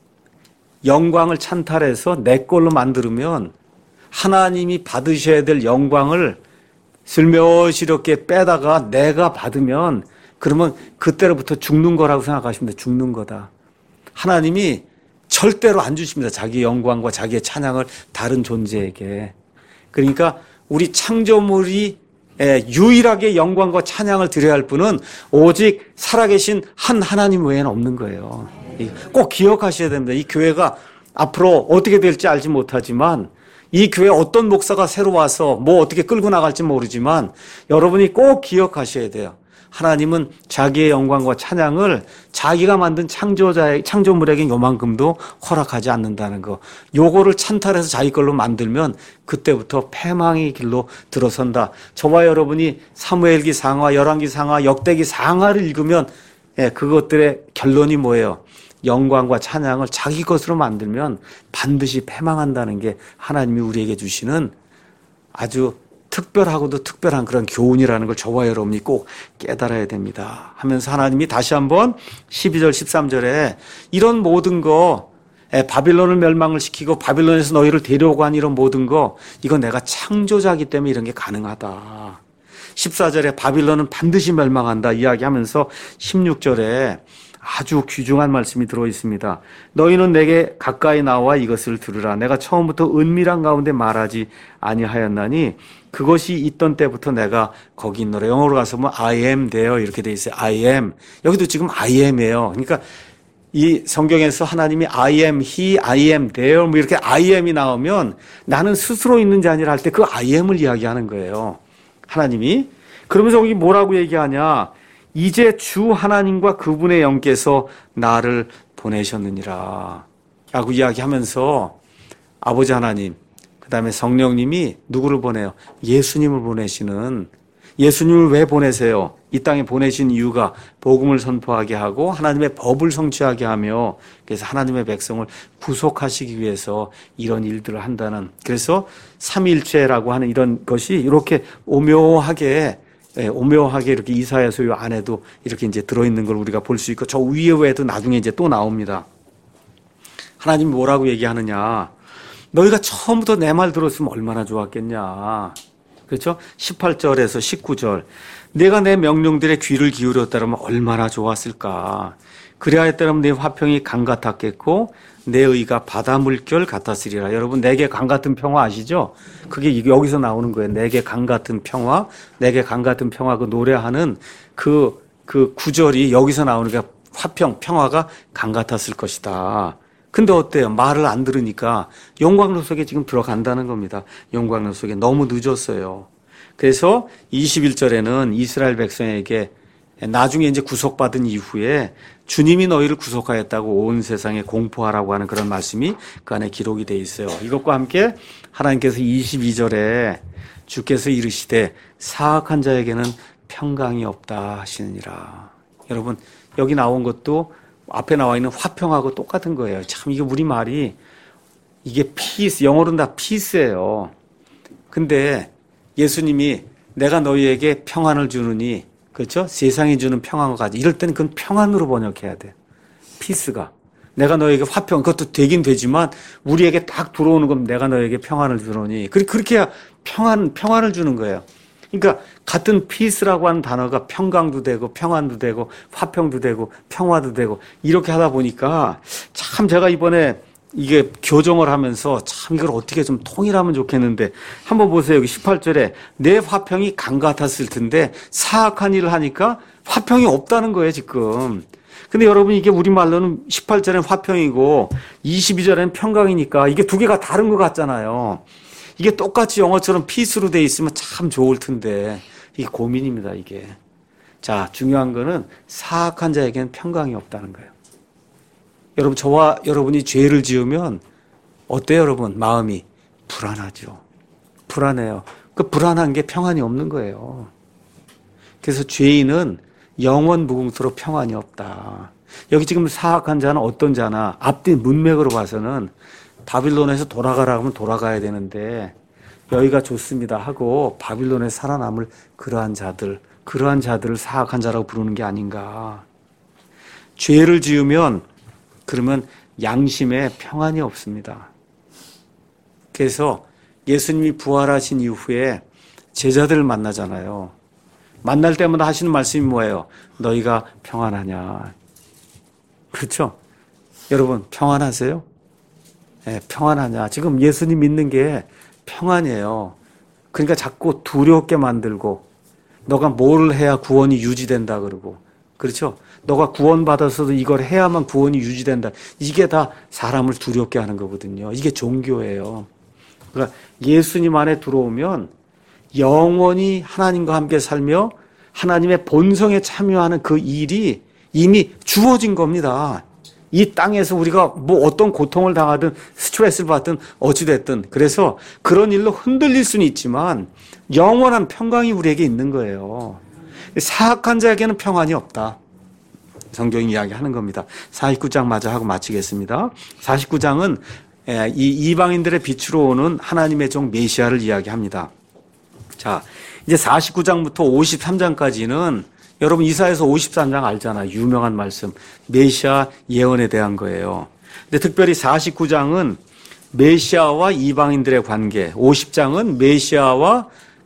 영광을 찬탈해서 내 걸로 만들면 하나님이 받으셔야 될 영광을 슬며시 이렇게 빼다가 내가 받으면 그러면 그때로부터 죽는 거라고 생각하시면 돼요. 죽는 거다. 하나님이 절대로 안 주십니다. 자기 영광과 자기의 찬양을 다른 존재에게. 그러니까 우리 창조물이 유일하게 영광과 찬양을 드려야 할 분은 오직 살아계신 한 하나님 외에는 없는 거예요. 꼭 기억하셔야 됩니다. 이 교회가 앞으로 어떻게 될지 알지 못하지만 이 교회 어떤 목사가 새로 와서 뭐 어떻게 끌고 나갈지 모르지만 여러분이 꼭 기억하셔야 돼요. 하나님은 자기의 영광과 찬양을 자기가 만든 창조자의, 창조물에게 요만큼도 허락하지 않는다는 거. 요거를 찬탈해서 자기 걸로 만들면 그때부터 패망의 길로 들어선다. 저와 여러분이 사무엘기 상하, 열왕기 상하, 역대기 상하를 읽으면 예, 그것들의 결론이 뭐예요? 영광과 찬양을 자기 것으로 만들면 반드시 패망한다는 게 하나님이 우리에게 주시는 아주 특별하고도 특별한 그런 교훈이라는 걸 저와 여러분이 꼭 깨달아야 됩니다. 하면서 하나님이 다시 한번 십이 절 십삼 절에 이런 모든 거 바빌론을 멸망을 시키고 바빌론에서 너희를 데려오고 한 이런 모든 거 이건 내가 창조자이기 때문에 이런 게 가능하다. 십사 절에 바빌론은 반드시 멸망한다 이야기하면서 십육 절에 아주 귀중한 말씀이 들어 있습니다. 너희는 내게 가까이 나와 이것을 들으라. 내가 처음부터 은밀한 가운데 말하지 아니하였나니 그것이 있던 때부터 내가 거기 있노라. 영어로 가서 뭐 I am there 이렇게 돼 있어요. I am. 여기도 지금 I am이에요. 그러니까 이 성경에서 하나님이 I am he, I am there 뭐 이렇게 I am이 나오면 나는 스스로 있는 자 아니라 할 때 그 I am을 이야기하는 거예요. 하나님이. 그러면서 여기 뭐라고 얘기하냐. 이제 주 하나님과 그분의 영께서 나를 보내셨느니라 라고 이야기하면서 아버지 하나님, 그 다음에 성령님이 누구를 보내요? 예수님을 보내시는, 예수님을 왜 보내세요? 이 땅에 보내신 이유가 복음을 선포하게 하고 하나님의 법을 성취하게 하며 그래서 하나님의 백성을 구속하시기 위해서 이런 일들을 한다는, 그래서 삼위일체라고 하는 이런 것이 이렇게 오묘하게 예, 오묘하게 이렇게 이사야서 요 안에도 이렇게 이제 들어있는 걸 우리가 볼 수 있고 저 위에 외에도 나중에 이제 또 나옵니다. 하나님이 뭐라고 얘기하느냐. 너희가 처음부터 내 말 들었으면 얼마나 좋았겠냐. 그렇죠? 십팔 절에서 십구 절. 내가 내 명령들에 귀를 기울였다면 얼마나 좋았을까. 그래야 했다면 내 화평이 강 같았겠고 내 의가 바다 물결 같았으리라. 여러분 내게 강 같은 평화 아시죠? 그게 여기서 나오는 거예요. 내게 강 같은 평화, 내게 강 같은 평화 그 노래하는 그, 그 구절이 여기서 나오는 게 화평, 평화가 강 같았을 것이다. 근데 어때요? 말을 안 들으니까 영광로 속에 지금 들어간다는 겁니다. 영광로 속에 너무 늦었어요. 그래서 이십일 절에는 이스라엘 백성에게 나중에 이제 구속받은 이후에 주님이 너희를 구속하였다고 온 세상에 공포하라고 하는 그런 말씀이 그 안에 기록이 되어 있어요. 이것과 함께 하나님께서 이십이 절에 주께서 이르시되 사악한 자에게는 평강이 없다 하시느니라. 여러분 여기 나온 것도 앞에 나와 있는 화평하고 똑같은 거예요. 참 이게 우리말이 이게 피스, 영어로는 다 피스예요. 근데 예수님이 내가 너희에게 평안을 주느니 그렇죠? 세상이 주는 평안과 같이. 이럴 때는 그건 평안으로 번역해야 돼. 피스가. 내가 너에게 화평, 그것도 되긴 되지만 우리에게 딱 들어오는 건 내가 너에게 평안을 주노니. 그렇게 해야 평안, 평안을 주는 거예요. 그러니까 같은 피스라고 하는 단어가 평강도 되고 평안도 되고 화평도 되고 평화도 되고 이렇게 하다 보니까 참 제가 이번에 이게 교정을 하면서 참 이걸 어떻게 좀 통일하면 좋겠는데 한번 보세요. 여기 십팔 절에 내 화평이 강 같았을 텐데 사악한 일을 하니까 화평이 없다는 거예요 지금. 근데 여러분 이게 우리말로는 십팔 절엔 화평이고 이십이 절엔 평강이니까 이게 두 개가 다른 것 같잖아요. 이게 똑같이 영어처럼 피스로 돼 있으면 참 좋을 텐데 이게 고민입니다 이게. 자 중요한 거는 사악한 자에게는 평강이 없다는 거예요. 여러분 저와 여러분이 죄를 지으면 어때요 여러분? 마음이 불안하죠. 불안해요. 그 불안한 게 평안이 없는 거예요. 그래서 죄인은 영원 무궁토로 평안이 없다. 여기 지금 사악한 자는 어떤 자나 앞뒤 문맥으로 봐서는 바빌론에서 돌아가라 하면 돌아가야 되는데 여기가 좋습니다 하고 바빌론에 살아남을 그러한 자들, 그러한 자들을 사악한 자라고 부르는 게 아닌가. 죄를 지으면 그러면 양심에 평안이 없습니다. 그래서 예수님이 부활하신 이후에 제자들을 만나잖아요. 만날 때마다 하시는 말씀이 뭐예요? 너희가 평안하냐. 그렇죠? 여러분 평안하세요? 네, 평안하냐. 지금 예수님 믿는 게 평안이에요. 그러니까 자꾸 두렵게 만들고 너가 뭘 해야 구원이 유지된다 그러고 그렇죠? 너가 구원받아서도 이걸 해야만 구원이 유지된다. 이게 다 사람을 두렵게 하는 거거든요. 이게 종교예요. 그러니까 예수님 안에 들어오면 영원히 하나님과 함께 살며 하나님의 본성에 참여하는 그 일이 이미 주어진 겁니다. 이 땅에서 우리가 뭐 어떤 고통을 당하든 스트레스를 받든 어찌됐든 그래서 그런 일로 흔들릴 수는 있지만 영원한 평강이 우리에게 있는 거예요. 사악한 자에게는 평안이 없다. 성경이 이야기하는 겁니다. 사십구 장 마저 하고 마치겠습니다. 사십구 장은 이 이방인들의 빛으로 오는 하나님의 종 메시아를 이야기합니다. 자, 이제 사십구 장부터 오십삼 장까지는 여러분 이사야서 오십삼 장 알잖아요. 유명한 말씀. 메시아 예언에 대한 거예요. 근데 특별히 사십구 장은 메시아와 이방인들의 관계, 오십 장은 메시아와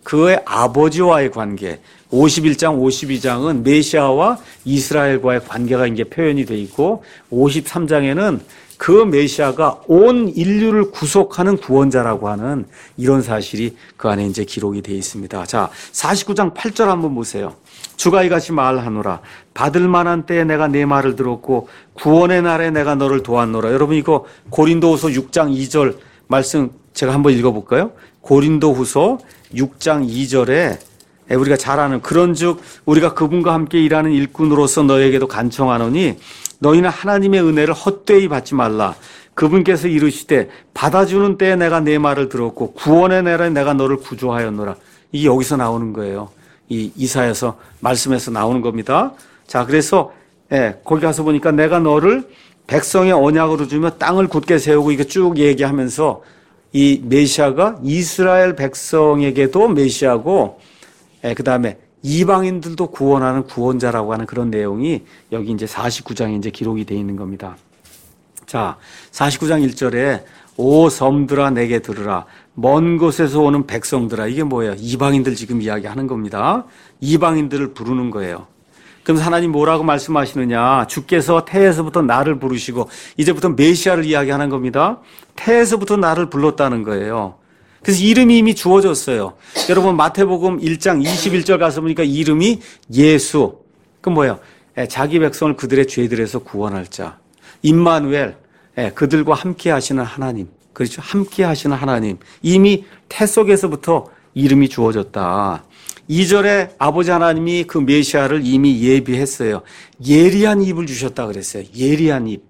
그의 아버지와의 관계, 오십일 장, 오십이 장은 메시아와 이스라엘과의 관계가 이제 표현이 되어 있고, 오십삼 장에는 그 메시아가 온 인류를 구속하는 구원자라고 하는 이런 사실이 그 안에 이제 기록이 되어 있습니다. 자, 사십구 장 팔 절 한번 보세요. 주가 이같이 말하노라. 받을 만한 때에 내가 내 말을 들었고 구원의 날에 내가 너를 도왔노라. 여러분 이거 고린도후서 육 장 이 절 말씀 제가 한번 읽어볼까요? 고린도후서 육 장 이 절에 우리가 잘 아는 그런즉 우리가 그분과 함께 일하는 일꾼으로서 너에게도 간청하노니 너희는 하나님의 은혜를 헛되이 받지 말라. 그분께서 이르시되 받아주는 때에 내가 내 말을 들었고 구원의 날에 내가 너를 구조하였노라. 이게 여기서 나오는 거예요. 이 이사야서 말씀에서 나오는 겁니다. 자, 그래서 예, 거기 가서 보니까 내가 너를 백성의 언약으로 주며 땅을 굳게 세우고 이거 쭉 얘기하면서 이 메시아가 이스라엘 백성에게도 메시아고 예, 그 다음에 이방인들도 구원하는 구원자라고 하는 그런 내용이 여기 이제 사십구 장에 이제 기록이 되어 있는 겁니다. 자, 사십구 장 일 절에 오 섬들아 내게 들으라. 먼 곳에서 오는 백성들아. 이게 뭐예요? 이방인들 지금 이야기하는 겁니다. 이방인들을 부르는 거예요. 그럼 하나님 뭐라고 말씀하시느냐? 주께서 태에서부터 나를 부르시고 이제부터 메시아를 이야기하는 겁니다. 태에서부터 나를 불렀다는 거예요. 그래서 이름이 이미 주어졌어요. 여러분 마태복음 일 장 이십일 절 가서 보니까 이름이 예수. 그 뭐예요? 자기 백성을 그들의 죄들에서 구원할 자. 임마누엘. 그들과 함께 하시는 하나님. 그렇죠? 함께 하시는 하나님. 이미 태 속에서부터 이름이 주어졌다. 이 절에 아버지 하나님이 그 메시아를 이미 예비했어요. 예리한 입을 주셨다 그랬어요. 예리한 입.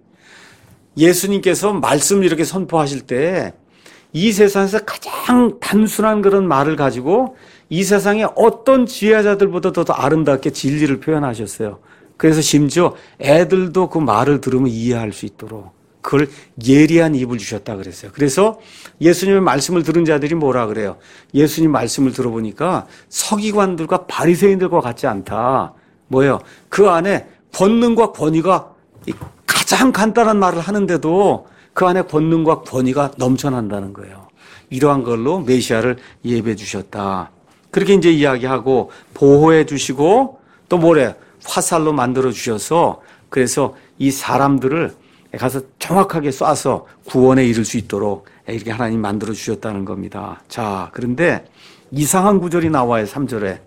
예수님께서 말씀을 이렇게 선포하실 때 이 세상에서 가장 단순한 그런 말을 가지고 이 세상의 어떤 지혜자들보다 더 아름답게 진리를 표현하셨어요. 그래서 심지어 애들도 그 말을 들으면 이해할 수 있도록 그걸 예리한 입을 주셨다 그랬어요. 그래서 예수님의 말씀을 들은 자들이 뭐라 그래요? 예수님 말씀을 들어보니까 서기관들과 바리새인들과 같지 않다. 뭐예요? 그 안에 권능과 권위가 가장 간단한 말을 하는데도 그 안에 권능과 권위가 넘쳐난다는 거예요. 이러한 걸로 메시아를 예배해 주셨다. 그렇게 이제 이야기하고 보호해 주시고 또 뭐래? 화살로 만들어 주셔서 그래서 이 사람들을 가서 정확하게 쏴서 구원에 이를 수 있도록 이렇게 하나님 만들어 주셨다는 겁니다. 자, 그런데 이상한 구절이 나와요. 삼 절에.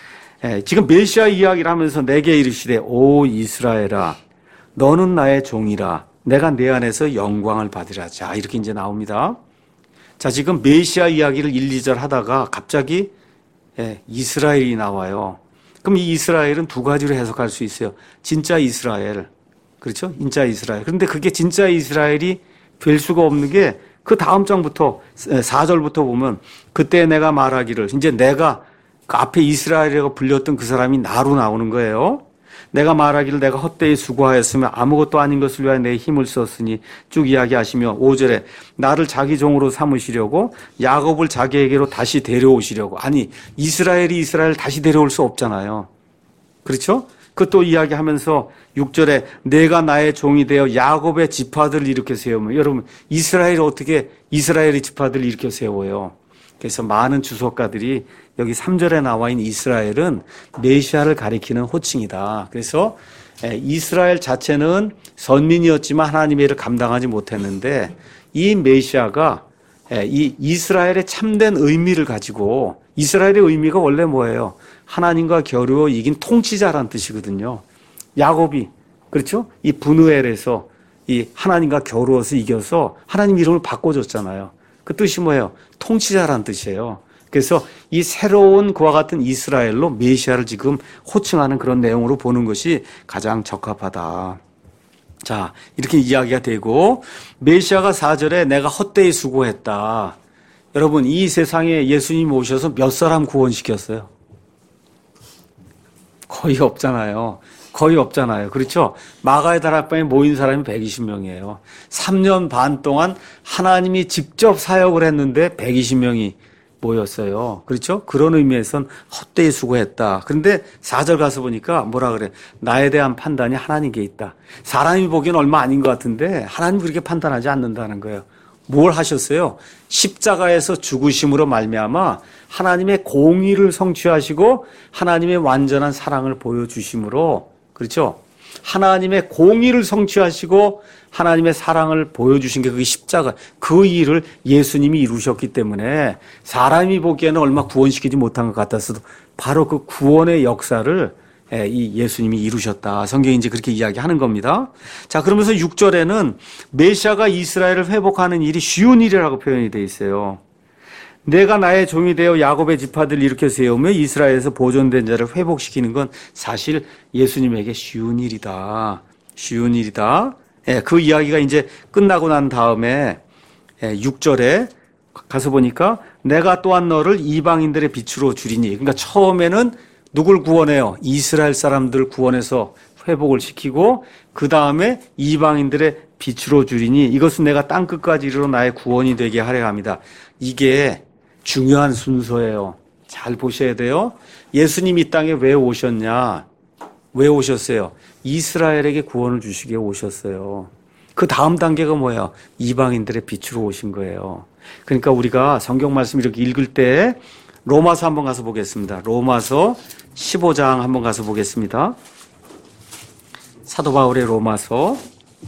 지금 메시아 이야기를 하면서 내게 이르시되 오 이스라엘아 너는 나의 종이라 내가 내 안에서 영광을 받으라. 자, 이렇게 이제 나옵니다. 자, 지금 메시아 이야기를 일, 이 절 하다가 갑자기 예, 이스라엘이 나와요. 그럼 이 이스라엘은 두 가지로 해석할 수 있어요. 진짜 이스라엘. 그렇죠? 진짜 이스라엘. 그런데 그게 진짜 이스라엘이 될 수가 없는 게 그 다음 장부터 사 절부터 보면 그때 내가 말하기를 이제 내가 그 앞에 이스라엘이라고 불렸던 그 사람이 나로 나오는 거예요. 내가 말하기를 내가 헛되이 수고하였으며 아무것도 아닌 것을 위하여 내 힘을 썼으니 쭉 이야기하시며 오 절에 나를 자기 종으로 삼으시려고 야곱을 자기에게로 다시 데려오시려고. 아니 이스라엘이 이스라엘 다시 데려올 수 없잖아요. 그렇죠? 그것도 이야기하면서 육 절에 내가 나의 종이 되어 야곱의 지파들을 일으켜 세우면 여러분 이스라엘이 어떻게 이스라엘의 지파들을 일으켜 세워요? 그래서 많은 주석가들이 여기 삼 절에 나와 있는 이스라엘은 메시아를 가리키는 호칭이다. 그래서 이스라엘 자체는 선민이었지만 하나님의 일을 감당하지 못했는데 이 메시아가 이 이스라엘의 참된 의미를 가지고 이스라엘의 의미가 원래 뭐예요? 하나님과 겨루어 이긴 통치자라는 뜻이거든요. 야곱이 그렇죠? 이 분우엘에서 이 하나님과 겨루어서 이겨서 하나님 이름을 바꿔줬잖아요. 그 뜻이 뭐예요? 통치자라는 뜻이에요. 그래서 이 새로운 그와 같은 이스라엘로 메시아를 지금 호칭하는 그런 내용으로 보는 것이 가장 적합하다. 자, 이렇게 이야기가 되고 메시아가 사 절에 내가 헛되이 수고했다. 여러분 이 세상에 예수님이 오셔서 몇 사람 구원시켰어요? 거의 없잖아요. 거의 없잖아요. 그렇죠? 마가의 다락방에 모인 사람이 백이십 명이에요. 삼 년 반 동안 하나님이 직접 사역을 했는데 백이십 명이 모였어요. 그렇죠? 그런 의미에선 헛되이 수고했다. 그런데 사 절 가서 보니까 뭐라 그래? 나에 대한 판단이 하나님께 있다. 사람이 보기엔 얼마 아닌 것 같은데 하나님 그렇게 판단하지 않는다는 거예요. 뭘 하셨어요? 십자가에서 죽으심으로 말미암아 하나님의 공의를 성취하시고 하나님의 완전한 사랑을 보여주심으로, 그렇죠? 하나님의 공의를 성취하시고 하나님의 사랑을 보여주신 게 그 십자가, 그 일을 예수님이 이루셨기 때문에 사람이 보기에는 얼마 구원시키지 못한 것 같았어도 바로 그 구원의 역사를 이 예수님이 이루셨다. 성경이 이제 그렇게 이야기하는 겁니다. 자, 그러면서 육 절에는 메시아가 이스라엘을 회복하는 일이 쉬운 일이라고 표현이 되어 있어요. 내가 나의 종이 되어 야곱의 지파들을 일으켜 세우며 이스라엘에서 보존된 자를 회복시키는 건 사실 예수님에게 쉬운 일이다. 쉬운 일이다. 예, 그 이야기가 이제 끝나고 난 다음에 예, 육 절에 가서 보니까 내가 또한 너를 이방인들의 빛으로 주리니. 그러니까 처음에는 누굴 구원해요? 이스라엘 사람들 구원해서 회복을 시키고 그 다음에 이방인들의 빛으로 주리니 이것은 내가 땅끝까지 이르러 나의 구원이 되게 하려 합니다. 이게 중요한 순서예요. 잘 보셔야 돼요. 예수님 이 땅에 왜 오셨냐? 왜 오셨어요? 이스라엘에게 구원을 주시기에 오셨어요. 그 다음 단계가 뭐예요? 이방인들의 빛으로 오신 거예요. 그러니까 우리가 성경 말씀 이렇게 읽을 때 로마서 한번 가서 보겠습니다. 로마서 십오 장 한번 가서 보겠습니다. 사도 바울의 로마서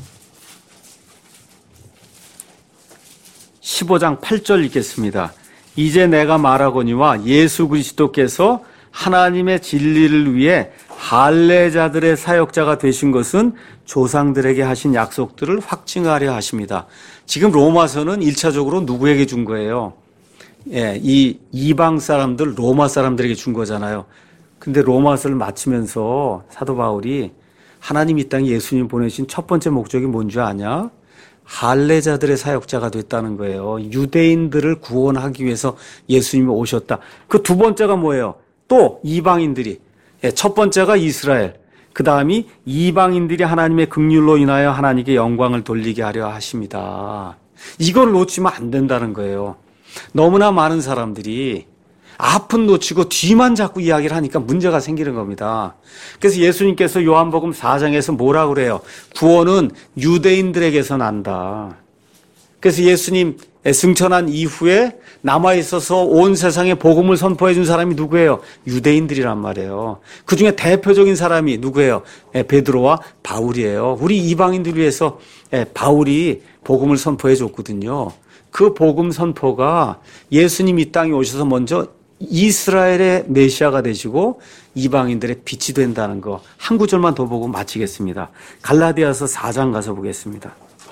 십오 장 팔 절 읽겠습니다. 이제 내가 말하거니와 예수 그리스도께서 하나님의 진리를 위해 할례자들의 사역자가 되신 것은 조상들에게 하신 약속들을 확증하려 하십니다. 지금 로마서는 일차적으로 누구에게 준 거예요? 예, 이 이방 사람들, 로마 사람들에게 준 거잖아요. 근데 로마서를 마치면서 사도 바울이 하나님 이 땅에 예수님 보내신 첫 번째 목적이 뭔지 아냐? 할례자들의 사역자가 됐다는 거예요. 유대인들을 구원하기 위해서 예수님이 오셨다. 그 두 번째가 뭐예요? 또 이방인들이. 예, 첫 번째가 이스라엘. 그 다음이 이방인들이 하나님의 긍휼로 인하여 하나님께 영광을 돌리게 하려 하십니다. 이걸 놓치면 안 된다는 거예요. 너무나 많은 사람들이 앞은 놓치고 뒤만 자꾸 이야기를 하니까 문제가 생기는 겁니다. 그래서 예수님께서 요한복음 사 장에서 뭐라고 그래요? 구원은 유대인들에게서 난다. 그래서 예수님 승천한 이후에 남아있어서 온 세상에 복음을 선포해 준 사람이 누구예요? 유대인들이란 말이에요. 그중에 대표적인 사람이 누구예요? 베드로와 바울이에요. 우리 이방인들 위해서 바울이 복음을 선포해 줬거든요. 그 복음 선포가 예수님 이 땅에 오셔서 먼저 이스라엘의 메시아가 되시고 이방인들의 빛이 된다는 거 한 구절만 더 보고 마치겠습니다. 갈라디아서 사 장 가서 보겠습니다.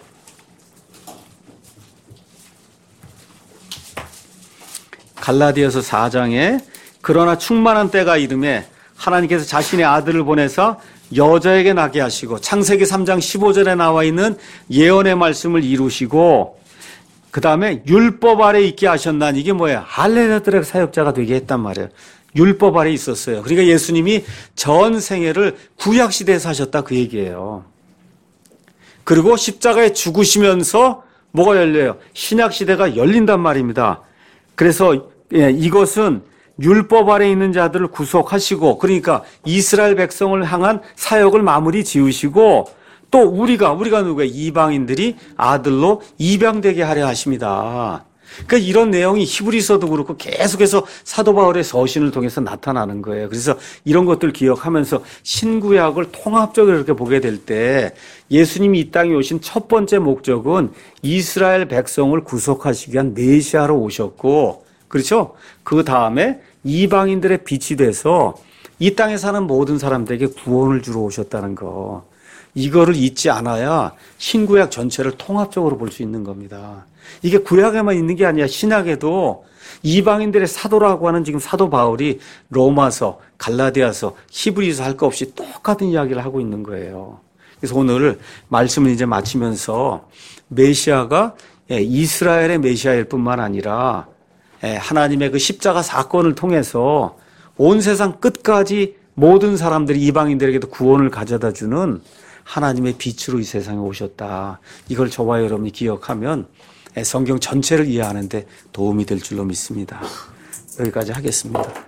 갈라디아서 사 장에 그러나 충만한 때가 이름에 하나님께서 자신의 아들을 보내사 여자에게 나게 하시고 창세기 삼 장 십오 절에 나와 있는 예언의 말씀을 이루시고 그 다음에 율법 아래 있게 하셨나니 이게 뭐예요? 할례자들의 사역자가 되게 했단 말이에요. 율법 아래 있었어요. 그러니까 예수님이 전 생애를 구약시대에 사셨다 그 얘기예요. 그리고 십자가에 죽으시면서 뭐가 열려요? 신약시대가 열린단 말입니다. 그래서 예, 이것은 율법 아래 있는 자들을 구속하시고 그러니까 이스라엘 백성을 향한 사역을 마무리 지으시고 또 우리가 우리가 누구예요? 이방인들이 아들로 입양되게 하려 하십니다. 그러니까 이런 내용이 히브리서도 그렇고 계속해서 사도 바울의 서신을 통해서 나타나는 거예요. 그래서 이런 것들 기억하면서 신구약을 통합적으로 이렇게 보게 될 때 예수님이 이 땅에 오신 첫 번째 목적은 이스라엘 백성을 구속하시기 위한 메시아로 오셨고 그렇죠? 그 다음에 이방인들의 빛이 돼서 이 땅에 사는 모든 사람들에게 구원을 주러 오셨다는 거. 이거를 잊지 않아야 신구약 전체를 통합적으로 볼 수 있는 겁니다. 이게 구약에만 있는 게 아니라 신약에도 이방인들의 사도라고 하는 지금 사도 바울이 로마서, 갈라디아서, 히브리서 할 거 없이 똑같은 이야기를 하고 있는 거예요. 그래서 오늘 말씀을 이제 마치면서 메시아가 이스라엘의 메시아일 뿐만 아니라 하나님의 그 십자가 사건을 통해서 온 세상 끝까지 모든 사람들이 이방인들에게도 구원을 가져다 주는 하나님의 빛으로 이 세상에 오셨다. 이걸 저와 여러분이 기억하면 성경 전체를 이해하는 데 도움이 될 줄로 믿습니다. 여기까지 하겠습니다.